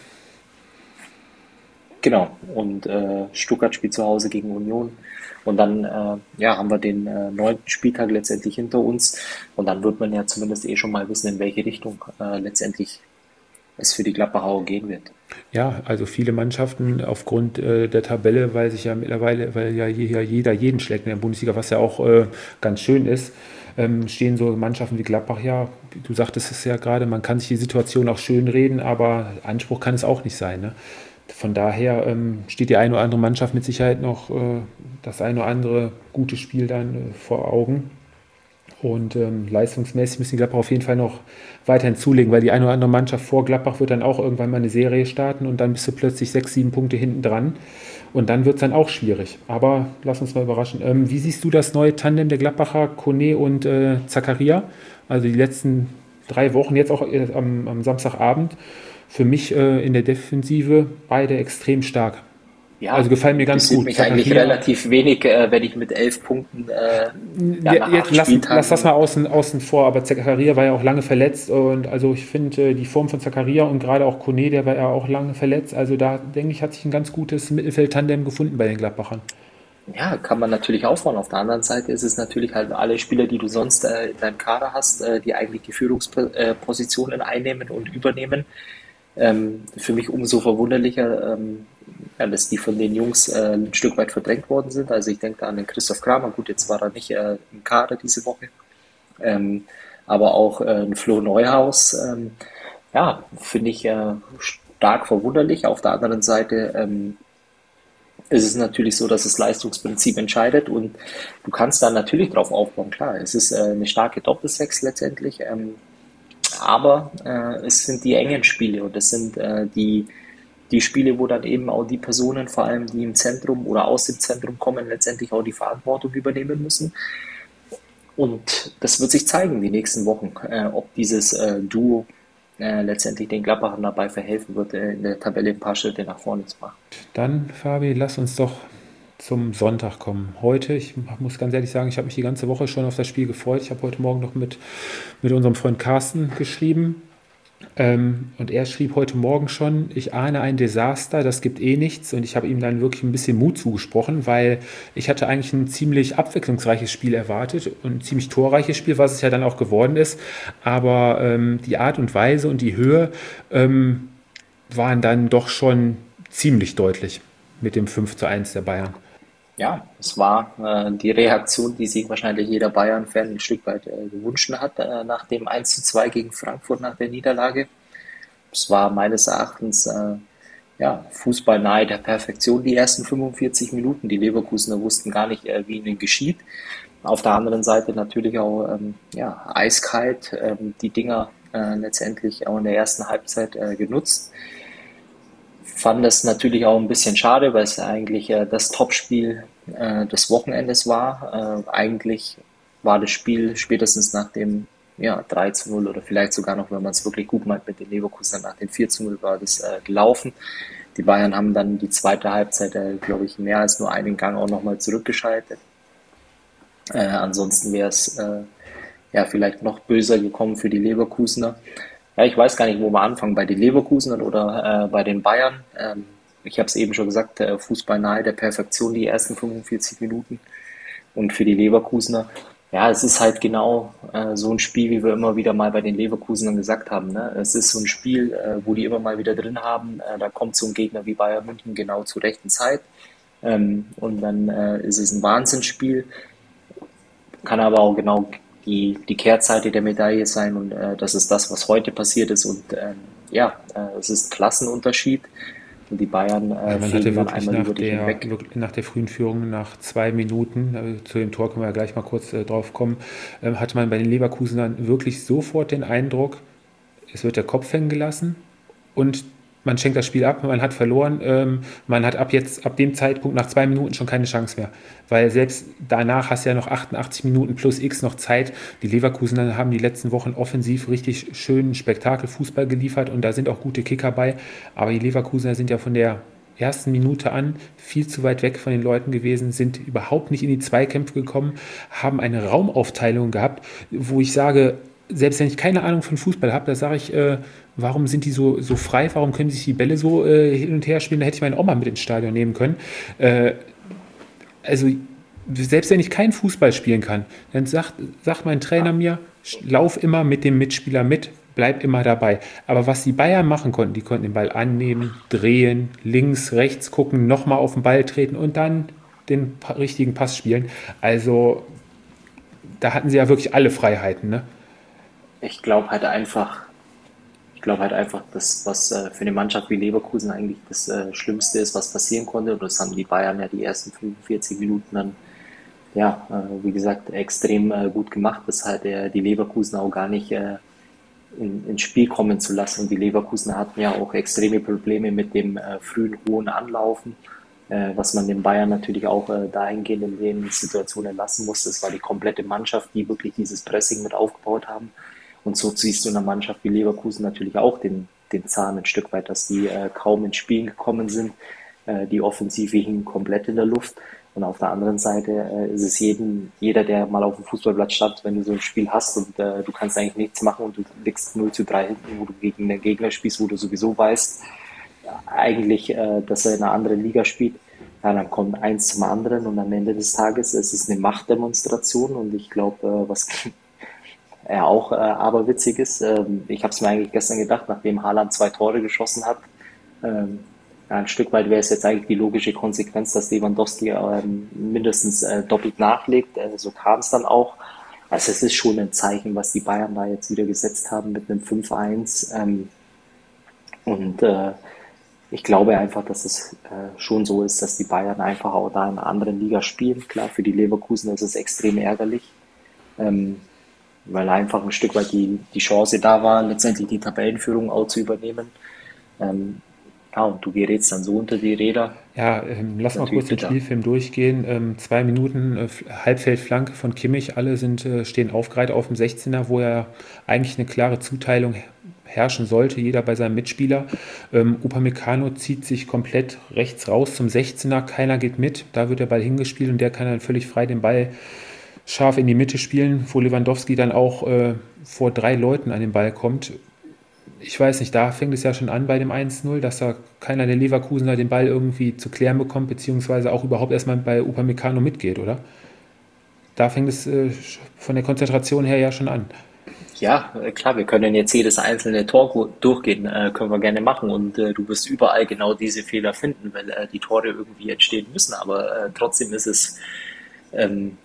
genau. Und äh, Stuttgart spielt zu Hause gegen Union. Und dann äh, ja, haben wir den äh, neunten Spieltag letztendlich hinter uns. Und dann wird man ja zumindest eh schon mal wissen, in welche Richtung äh, letztendlich es für die Gladbacher gehen wird. Ja, also viele Mannschaften aufgrund äh, der Tabelle, weil sich ja mittlerweile, weil ja hier jeder jeden schlägt in der Bundesliga, was ja auch äh, ganz schön ist, ähm, stehen so Mannschaften wie Gladbach ja, du sagtest es ja gerade, man kann sich die Situation auch schön reden, aber Anspruch kann es auch nicht sein, ne? Von daher ähm, steht die eine oder andere Mannschaft mit Sicherheit noch äh, das eine oder andere gute Spiel dann äh, vor Augen. Und ähm, leistungsmäßig müssen die Gladbach auf jeden Fall noch weiterhin zulegen, weil die eine oder andere Mannschaft vor Gladbach wird dann auch irgendwann mal eine Serie starten und dann bist du plötzlich sechs, sieben Punkte hinten dran. Und dann wird es dann auch schwierig. Aber lass uns mal überraschen. Ähm, wie siehst du das neue Tandem der Gladbacher, Kone und äh, Zakaria? Also die letzten drei Wochen, jetzt auch äh, am, am Samstagabend. Für mich äh, in der Defensive beide extrem stark. Ja, Also gefallen mir ganz interessiert gut. mich eigentlich Zakaria, relativ wenig, äh, wenn ich mit elf Punkten äh, ja, ja, nach jetzt acht lass, Spieltagen. lass das mal außen, außen vor, aber Zakaria war ja auch lange verletzt und also ich finde äh, die Form von Zakaria und gerade auch Kone, der war ja auch lange verletzt, also da denke ich, hat sich ein ganz gutes Mittelfeld-Tandem gefunden bei den Gladbachern. Ja, kann man natürlich aufbauen. Auf der anderen Seite ist es natürlich halt alle Spieler, die du sonst äh, in deinem Kader hast, äh, die eigentlich die Führungspositionen einnehmen und übernehmen. Ähm, für mich umso verwunderlicher, ähm, ja, dass die von den Jungs äh, ein Stück weit verdrängt worden sind. Also ich denke da an den Christoph Kramer. Gut, jetzt war er nicht äh, im Kader diese Woche. Ähm, aber auch äh, ein Flo Neuhaus, ähm, ja, finde ich äh, stark verwunderlich. Auf der anderen Seite ähm, ist es natürlich so, dass das Leistungsprinzip entscheidet und du kannst da natürlich drauf aufbauen. Klar, es ist äh, eine starke Doppelsechs letztendlich, ähm, aber äh, es sind die engen Spiele und es sind äh, die, die Spiele, wo dann eben auch die Personen, vor allem die im Zentrum oder aus dem Zentrum kommen, letztendlich auch die Verantwortung übernehmen müssen. Und das wird sich zeigen die nächsten Wochen, äh, ob dieses äh, Duo äh, letztendlich den Gladbachern dabei verhelfen wird, äh, in der Tabelle ein paar Schritte nach vorne zu machen. Dann, Fabi, lass uns doch zum Sonntag kommen. Heute, ich muss ganz ehrlich sagen, ich habe mich die ganze Woche schon auf das Spiel gefreut. Ich habe heute Morgen noch mit, mit unserem Freund Carsten geschrieben. Ähm, und er schrieb heute Morgen schon, ich ahne ein Desaster, das gibt eh nichts. Und ich habe ihm dann wirklich ein bisschen Mut zugesprochen, weil ich hatte eigentlich ein ziemlich abwechslungsreiches Spiel erwartet und ein ziemlich torreiches Spiel, was es ja dann auch geworden ist. Aber ähm, die Art und Weise und die Höhe ähm, waren dann doch schon ziemlich deutlich mit dem fünf zu eins der Bayern. Ja, es war äh, die Reaktion, die sich wahrscheinlich jeder Bayern-Fan ein Stück weit äh, gewünscht hat, äh, nach dem eins zu zwei gegen Frankfurt nach der Niederlage. Es war meines Erachtens äh, ja, Fußball nahe der Perfektion, die ersten fünfundvierzig Minuten. Die Leverkusener wussten gar nicht, äh, wie ihnen geschieht. Auf der anderen Seite natürlich auch ähm, ja, eiskalt ähm, die Dinger äh, letztendlich auch in der ersten Halbzeit äh, genutzt. Fand das natürlich auch ein bisschen schade, weil es eigentlich äh, das Topspiel äh, des Wochenendes war. Äh, eigentlich war das Spiel spätestens nach dem ja, drei zu null oder vielleicht sogar noch, wenn man es wirklich gut meint mit den Leverkusen, nach dem vier zu null war das äh, gelaufen. Die Bayern haben dann die zweite Halbzeit, äh, glaube ich, mehr als nur einen Gang auch nochmal zurückgeschaltet. Äh, ansonsten wäre es äh, ja vielleicht noch böser gekommen für die Leverkusener. Ja, ich weiß gar nicht, wo wir anfangen, bei den Leverkusenern oder äh, bei den Bayern. Ähm, ich habe es eben schon gesagt, äh, Fußball nahe der Perfektion, die ersten fünfundvierzig Minuten. Und für die Leverkusener, ja, es ist halt genau äh, so ein Spiel, wie wir immer wieder mal bei den Leverkusenern gesagt haben. Ne? Es ist so ein Spiel, äh, wo die immer mal wieder drin haben. Äh, da kommt so ein Gegner wie Bayern München genau zur rechten Zeit. Ähm, und dann äh, ist es ein Wahnsinnsspiel. Kann aber auch genau die, die Kehrseite der Medaille sein und äh, das ist das, was heute passiert ist und ähm, ja, äh, es ist ein Klassenunterschied und die Bayern äh, ja, man hatte dann wirklich einmal nach über dich der, hinweg. wirklich nach der frühen Führung, nach zwei Minuten, äh, zu dem Tor können wir ja gleich mal kurz äh, drauf kommen, äh, hatte man bei den Leverkusenern wirklich sofort den Eindruck, es wird der Kopf hängen gelassen und man schenkt das Spiel ab, man hat verloren, ähm, man hat ab jetzt, ab dem Zeitpunkt nach zwei Minuten schon keine Chance mehr. Weil selbst danach hast du ja noch achtundachtzig Minuten plus X noch Zeit. Die Leverkusener haben die letzten Wochen offensiv richtig schönen Spektakelfußball geliefert und da sind auch gute Kicker bei. Aber die Leverkusener sind ja von der ersten Minute an viel zu weit weg von den Leuten gewesen, sind überhaupt nicht in die Zweikämpfe gekommen, haben eine Raumaufteilung gehabt, wo ich sage, selbst wenn ich keine Ahnung von Fußball habe, da sage ich, äh, warum sind die so, so frei, warum können sich die Bälle so äh, hin und her spielen, da hätte ich meine Oma mit ins Stadion nehmen können. Äh, also selbst wenn ich keinen Fußball spielen kann, dann sagt, sagt mein Trainer mir, lauf immer mit dem Mitspieler mit, bleib immer dabei. Aber was die Bayern machen konnten, die konnten den Ball annehmen, drehen, links, rechts gucken, nochmal auf den Ball treten und dann den richtigen Pass spielen. Also da hatten sie ja wirklich alle Freiheiten, ne? Ich glaube halt einfach, ich glaube halt einfach, dass was äh, für eine Mannschaft wie Leverkusen eigentlich das äh, Schlimmste ist, was passieren konnte. Und das haben die Bayern ja die ersten fünfundvierzig Minuten dann, ja, äh, wie gesagt, extrem äh, gut gemacht, das halt äh, die Leverkusen auch gar nicht äh, in, ins Spiel kommen zu lassen. Und die Leverkusen hatten ja auch extreme Probleme mit dem äh, frühen, hohen Anlaufen, äh, was man den Bayern natürlich auch äh, dahingehend in den Situationen lassen musste. Es war die komplette Mannschaft, die wirklich dieses Pressing mit aufgebaut haben. Und so ziehst du in einer Mannschaft wie Leverkusen natürlich auch den, den Zahn ein Stück weit, dass die äh, kaum ins Spielen gekommen sind. Äh, die Offensive hing komplett in der Luft. Und auf der anderen Seite äh, ist es jeden, jeder, der mal auf dem Fußballplatz stand, wenn du so ein Spiel hast und äh, du kannst eigentlich nichts machen und du liegst null zu drei hinten, wo du gegen einen Gegner spielst, wo du sowieso weißt, ja, eigentlich, äh, dass er in einer anderen Liga spielt. Ja, dann kommt eins zum anderen und am Ende des Tages ist es eine Machtdemonstration und ich glaube, äh, was ja auch äh, aberwitzig ist. Ähm, ich habe es mir eigentlich gestern gedacht, nachdem Haaland zwei Tore geschossen hat. Ähm, ja, ein Stück weit wäre es jetzt eigentlich die logische Konsequenz, dass Lewandowski ähm, mindestens äh, doppelt nachlegt. Äh, so kam es dann auch. Also es ist schon ein Zeichen, was die Bayern da jetzt wieder gesetzt haben mit einem fünf eins. Ähm, und äh, ich glaube einfach, dass es äh, schon so ist, dass die Bayern einfach auch da in einer anderen Liga spielen. Klar, für die Leverkusen ist es extrem ärgerlich. Ähm, weil einfach ein Stück weit die, die Chance da war, letztendlich die Tabellenführung auch zu übernehmen. Ähm, ja, und du gerätst dann so unter die Räder. Ja, ähm, lass mal kurz den Spielfilm durchgehen. Ähm, zwei Minuten äh, Halbfeldflanke von Kimmich, alle sind, äh, stehen aufgereiht auf dem sechzehner, wo ja eigentlich eine klare Zuteilung herrschen sollte, jeder bei seinem Mitspieler. Ähm, Upamecano zieht sich komplett rechts raus zum sechzehner, keiner geht mit, da wird der Ball hingespielt und der kann dann völlig frei den Ball scharf in die Mitte spielen, wo Lewandowski dann auch äh, vor drei Leuten an den Ball kommt. Ich weiß nicht, da fängt es ja schon an bei dem eins null, dass da keiner der Leverkusener den Ball irgendwie zu klären bekommt, beziehungsweise auch überhaupt erstmal bei Upamecano mitgeht, oder? Da fängt es äh, von der Konzentration her ja schon an. Ja, äh, klar, wir können jetzt jedes einzelne Tor durchgehen, äh, können wir gerne machen und äh, du wirst überall genau diese Fehler finden, weil äh, die Tore irgendwie entstehen müssen, aber äh, trotzdem ist es ähm,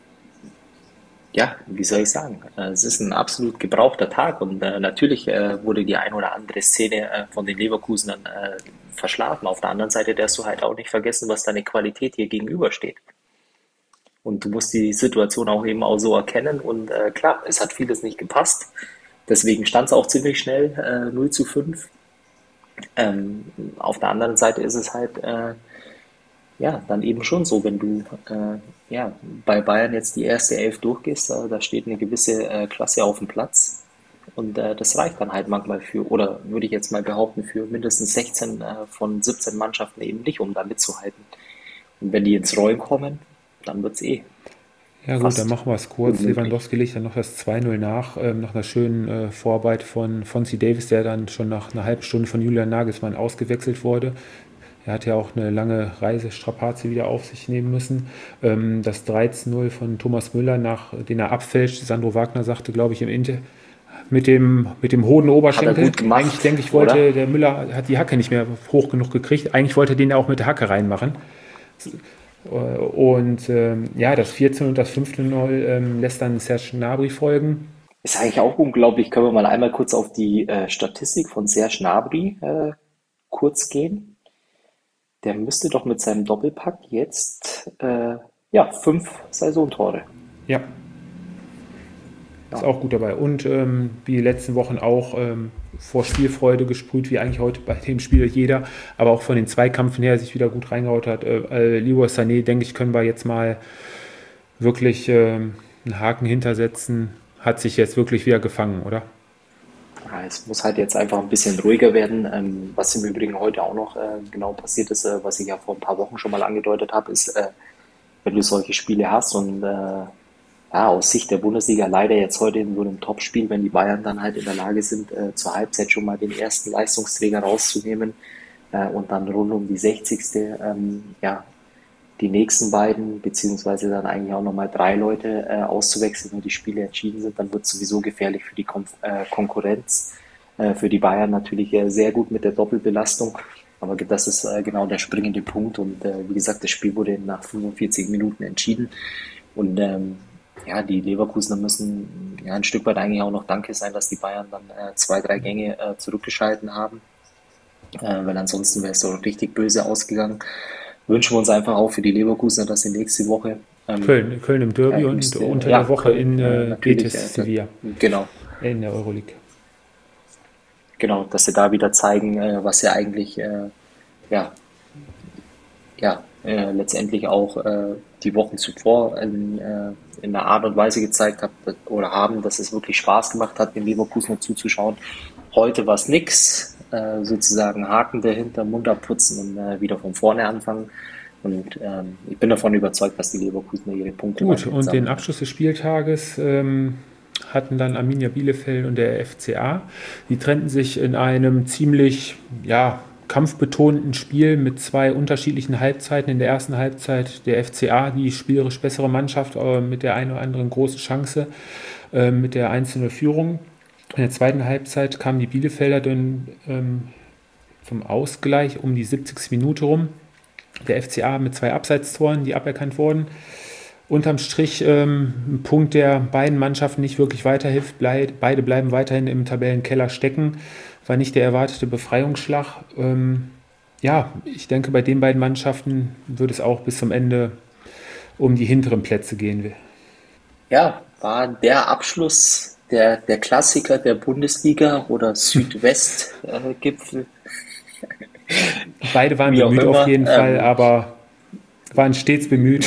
ja, wie soll ich sagen? Es ist ein absolut gebrauchter Tag und äh, natürlich äh, wurde die ein oder andere Szene äh, von den Leverkusenern äh, verschlafen. Auf der anderen Seite darfst du halt auch nicht vergessen, was deine Qualität hier gegenübersteht. Und du musst die Situation auch eben auch so erkennen und äh, klar, es hat vieles nicht gepasst. Deswegen stand es auch ziemlich schnell äh, null zu fünf. Ähm, auf der anderen Seite ist es halt äh, ja, dann eben schon so, wenn du äh, ja, bei Bayern jetzt die erste Elf durchgehst, äh, da steht eine gewisse äh, Klasse auf dem Platz und äh, das reicht dann halt manchmal für, oder würde ich jetzt mal behaupten, für mindestens sechzehn äh, von siebzehn Mannschaften eben nicht, um da mitzuhalten. Und wenn die ins Rollen kommen, dann wird's eh. Ja gut, dann machen wir es kurz. Unmöglich. Lewandowski legt dann noch das zwei null nach, ähm, nach einer schönen äh, Vorarbeit von Fonzie Davis, der dann schon nach einer halben Stunde von Julian Nagelsmann ausgewechselt wurde. Er hat ja auch eine lange Reisestrapaze wieder auf sich nehmen müssen. Ähm, das drei zu null von Thomas Müller, nach den er abfälscht. Sandro Wagner sagte, glaube ich, im Inter mit dem, mit dem hohen Oberschenkel. Gemacht, eigentlich denke ich, wollte, oder? Der Müller hat die Hacke nicht mehr hoch genug gekriegt. Eigentlich wollte er den ja auch mit der Hacke reinmachen. Und ähm, ja, das vier zu null und das fünf zu null ähm, lässt dann Serge Gnabry folgen. Ist eigentlich auch unglaublich. Können wir mal einmal kurz auf die äh, Statistik von Serge Gnabry äh, kurz gehen? Der müsste doch mit seinem Doppelpack jetzt äh, ja, fünf Saisontore. Ja. ist auch gut dabei. Und ähm, wie die letzten Wochen auch ähm, vor Spielfreude gesprüht, wie eigentlich heute bei dem Spiel jeder, aber auch von den Zweikampfen her sich wieder gut reingehaut hat. Äh, äh, Leroy Sané, denke ich, können wir jetzt mal wirklich äh, einen Haken hintersetzen. Hat sich jetzt wirklich wieder gefangen, oder? Ja, es muss halt jetzt einfach ein bisschen ruhiger werden. Ähm, was im Übrigen heute auch noch äh, genau passiert ist, äh, was ich ja vor ein paar Wochen schon mal angedeutet habe, ist, äh, wenn du solche Spiele hast und äh, ja, aus Sicht der Bundesliga leider jetzt heute in so einem Topspiel, wenn die Bayern dann halt in der Lage sind, äh, zur Halbzeit schon mal den ersten Leistungsträger rauszunehmen äh, und dann rund um die sechzigste Ähm, ja, die nächsten beiden, beziehungsweise dann eigentlich auch nochmal drei Leute äh, auszuwechseln, wenn die Spiele entschieden sind, dann wird es sowieso gefährlich für die Kon äh, Konkurrenz. Äh, für die Bayern natürlich äh, sehr gut mit der Doppelbelastung, aber das ist äh, genau der springende Punkt und äh, wie gesagt, das Spiel wurde nach fünfundvierzig Minuten entschieden und ähm, ja, die Leverkusener müssen ja ein Stück weit eigentlich auch noch Danke sein, dass die Bayern dann äh, zwei, drei Gänge äh, zurückgeschalten haben, äh, weil ansonsten wäre es so richtig böse ausgegangen. Wünschen wir uns einfach auch für die Leverkusener, dass sie nächste Woche ähm, Köln, Köln im Derby ja, und müsste, unter ja, der Woche Köln, in äh, äh, natürlich, Betis äh, Sevilla genau, in der Euroleague. genau, dass sie da wieder zeigen, äh, was sie eigentlich äh, ja, ja, äh, letztendlich auch äh, die Wochen zuvor in, äh, in einer Art und Weise gezeigt hat oder haben, dass es wirklich Spaß gemacht hat, den Leverkusen zuzuschauen. Heute war es nix, äh, sozusagen Haken dahinter, Mund abputzen und äh, wieder von vorne anfangen. Und ähm, ich bin davon überzeugt, dass die Leverkusener ihre Punkte Gut, weiterhin und den sammeln. Abschluss des Spieltages ähm, hatten dann Arminia Bielefeld und der F C A. Die trennten sich in einem ziemlich ja, kampfbetonten Spiel mit zwei unterschiedlichen Halbzeiten. In der ersten Halbzeit der F C A, die spielerisch bessere Mannschaft, aber mit der einen oder anderen großen Chance, äh, mit der einzelnen Führung. In der zweiten Halbzeit kamen die Bielefelder dann ähm, zum Ausgleich um die siebzigste Minute rum. Der F C A mit zwei Abseitstoren, die aberkannt wurden. Unterm Strich ähm, ein Punkt, der beiden Mannschaften nicht wirklich weiterhilft. Bleib, beide bleiben weiterhin im Tabellenkeller stecken. War nicht der erwartete Befreiungsschlag. Ähm, ja, ich denke, bei den beiden Mannschaften wird es auch bis zum Ende um die hinteren Plätze gehen. Ja, war der Abschluss der, der Klassiker der Bundesliga oder Südwest-Gipfel. Beide waren Wie auch bemüht auf immer, jeden Fall, ähm, aber waren stets bemüht.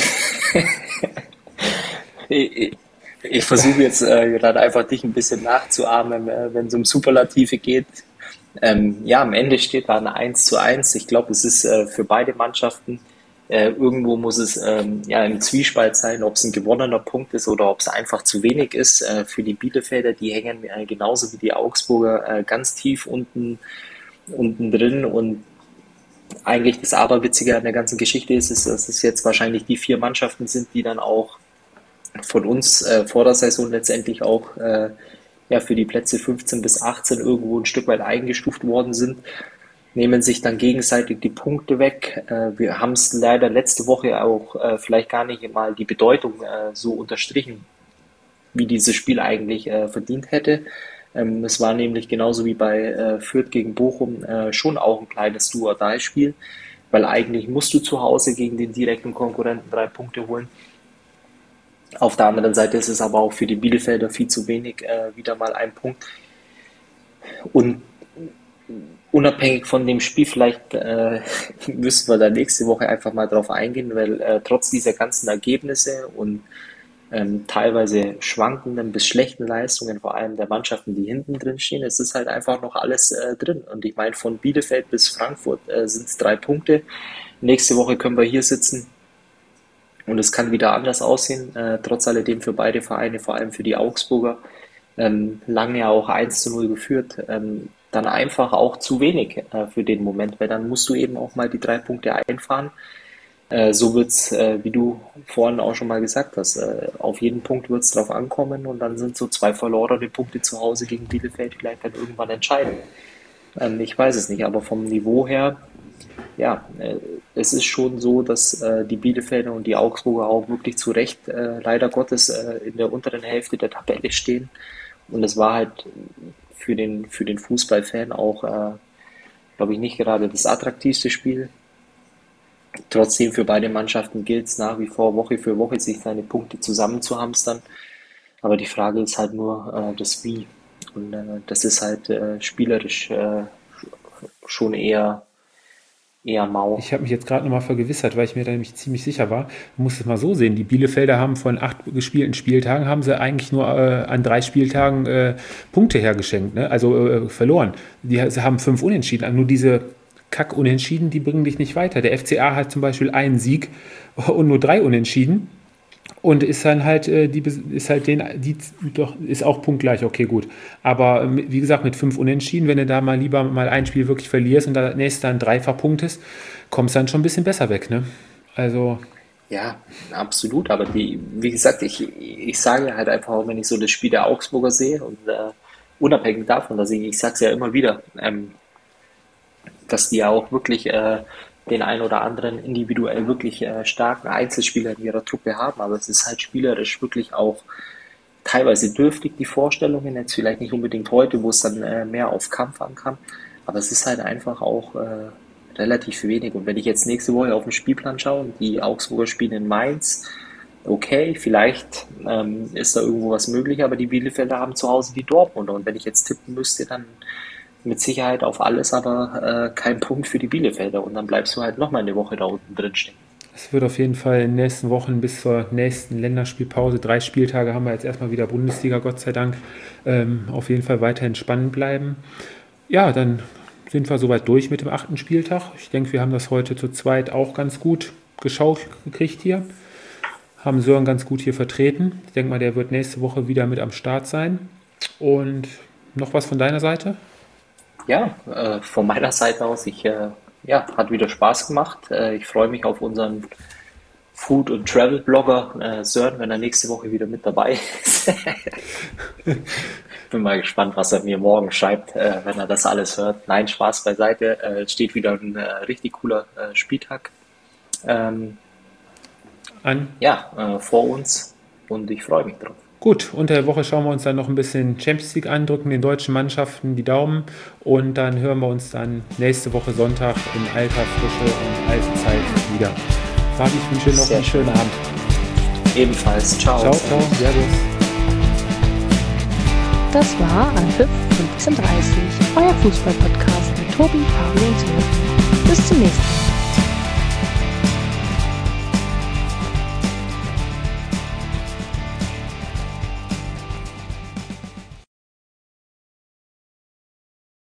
Ich, ich, ich versuche jetzt äh, gerade einfach dich ein bisschen nachzuahmen, äh, wenn es um Superlative geht. Ähm, ja, am Ende steht da eine eins zu eins. Ich glaube, es ist äh, für beide Mannschaften, äh, irgendwo muss es ähm, ja im Zwiespalt sein, ob es ein gewonnener Punkt ist oder ob es einfach zu wenig ist. Äh, für die Bielefelder, die hängen äh, genauso wie die Augsburger äh, ganz tief unten, unten drin und eigentlich das Aberwitzige an der ganzen Geschichte ist, ist, dass es jetzt wahrscheinlich die vier Mannschaften sind, die dann auch von uns äh, vor der Saison letztendlich auch äh, ja, für die Plätze fünfzehn bis achtzehn irgendwo ein Stück weit eingestuft worden sind, nehmen sich dann gegenseitig die Punkte weg. Äh, wir haben es leider letzte Woche auch äh, vielleicht gar nicht mal die Bedeutung äh, so unterstrichen, wie dieses Spiel eigentlich äh, verdient hätte. Ähm, es war nämlich genauso wie bei äh, Fürth gegen Bochum äh, schon auch ein kleines Do-or-Die-Spiel, weil eigentlich musst du zu Hause gegen den direkten Konkurrenten drei Punkte holen. Auf der anderen Seite ist es aber auch für die Bielefelder viel zu wenig, äh, wieder mal ein Punkt. Und unabhängig von dem Spiel, vielleicht äh, müssen wir da nächste Woche einfach mal drauf eingehen, weil äh, trotz dieser ganzen Ergebnisse und ähm, teilweise schwankenden bis schlechten Leistungen, vor allem der Mannschaften, die hinten drin stehen, es ist halt einfach noch alles äh, drin. Und ich meine, von Bielefeld bis Frankfurt äh, sind es drei Punkte. Nächste Woche können wir hier sitzen. Und es kann wieder anders aussehen, äh, trotz alledem für beide Vereine, vor allem für die Augsburger, ähm, lange auch eins zu null geführt, ähm, dann einfach auch zu wenig äh, für den Moment, weil dann musst du eben auch mal die drei Punkte einfahren. Äh, so wird's, äh, wie du vorhin auch schon mal gesagt hast, äh, auf jeden Punkt wird's drauf ankommen und dann sind so zwei verlorene Punkte zu Hause gegen Bielefeld vielleicht dann irgendwann entscheidend. Ähm, ich weiß es nicht, aber vom Niveau her, ja, äh, es ist schon so, dass äh, die Bielefelder und die Augsburger auch wirklich zu Recht äh, leider Gottes äh, in der unteren Hälfte der Tabelle stehen. Und es war halt für den, für den Fußballfan auch, äh, glaube ich, nicht gerade das attraktivste Spiel. Trotzdem für beide Mannschaften gilt es nach wie vor Woche für Woche, sich seine Punkte zusammenzuhamstern. Aber die Frage ist halt nur äh, das Wie. Und äh, das ist halt äh, spielerisch äh, schon eher, eher mau. Ich habe mich jetzt gerade nochmal vergewissert, weil ich mir da nämlich ziemlich sicher war. Du musst es mal so sehen, die Bielefelder haben von acht gespielten Spieltagen, haben sie eigentlich nur äh, an drei Spieltagen äh, Punkte hergeschenkt, ne? Also äh, verloren. Die sie haben fünf Unentschieden, nur diese Kack-Unentschieden, die bringen dich nicht weiter. Der F C A hat zum Beispiel einen Sieg und nur drei Unentschieden. Und ist dann halt, äh, die ist halt den, die doch, ist auch punktgleich, okay, gut. Aber äh, wie gesagt, mit fünf Unentschieden, wenn du da mal lieber mal ein Spiel wirklich verlierst und das nächste dann dreifach punktest, kommst du dann schon ein bisschen besser weg, ne? Also. Ja, absolut. Aber die, wie gesagt, ich, ich sage halt einfach auch, wenn ich so das Spiel der Augsburger sehe und äh, unabhängig davon, dass ich, ich sage es ja immer wieder, ähm, dass die ja auch wirklich äh, den ein oder anderen individuell wirklich äh, starken Einzelspieler in ihrer Truppe haben, aber es ist halt spielerisch wirklich auch teilweise dürftig, die Vorstellungen, jetzt vielleicht nicht unbedingt heute, wo es dann äh, mehr auf Kampf ankam, aber es ist halt einfach auch äh, relativ wenig. Und wenn ich jetzt nächste Woche auf den Spielplan schaue und die Augsburger spielen in Mainz, okay, vielleicht ähm, ist da irgendwo was möglich, aber die Bielefelder haben zu Hause die Dortmunder und wenn ich jetzt tippen müsste, dann mit Sicherheit auf alles, aber äh, kein Punkt für die Bielefelder. Und dann bleibst du halt nochmal eine Woche da unten drin stehen. Es wird auf jeden Fall in den nächsten Wochen bis zur nächsten Länderspielpause, drei Spieltage haben wir jetzt erstmal wieder Bundesliga, Gott sei Dank, ähm, auf jeden Fall weiterhin spannend bleiben. Ja, dann sind wir soweit durch mit dem achten Spieltag. Ich denke, wir haben das heute zu zweit auch ganz gut geschaut gekriegt hier. Haben Sören ganz gut hier vertreten. Ich denke mal, der wird nächste Woche wieder mit am Start sein. Und noch was von deiner Seite? Ja, äh, von meiner Seite aus, ich, äh, ja, hat wieder Spaß gemacht. Äh, ich freue mich auf unseren Food- und Travel-Blogger äh, Sören, wenn er nächste Woche wieder mit dabei ist. Bin mal gespannt, was er mir morgen schreibt, äh, wenn er das alles hört. Nein, Spaß beiseite. Äh, es steht wieder ein äh, richtig cooler äh, Spieltag ähm, An. ja, äh, vor uns und ich freue mich drauf. Gut, unter der Woche schauen wir uns dann noch ein bisschen Champions League an, drücken den deutschen Mannschaften die Daumen und dann hören wir uns dann nächste Woche Sonntag in alter Frische und alter Zeit wieder. Fabi, ich wünsche dir noch Sehr einen schönen Abend. Ebenfalls. Ciao. Ciao, ciao, servus. Das war Anpfiff fünfzehn Uhr dreißig, euer Fußball-Podcast mit Tobi, Fabi und Sören. Bis zum nächsten Mal.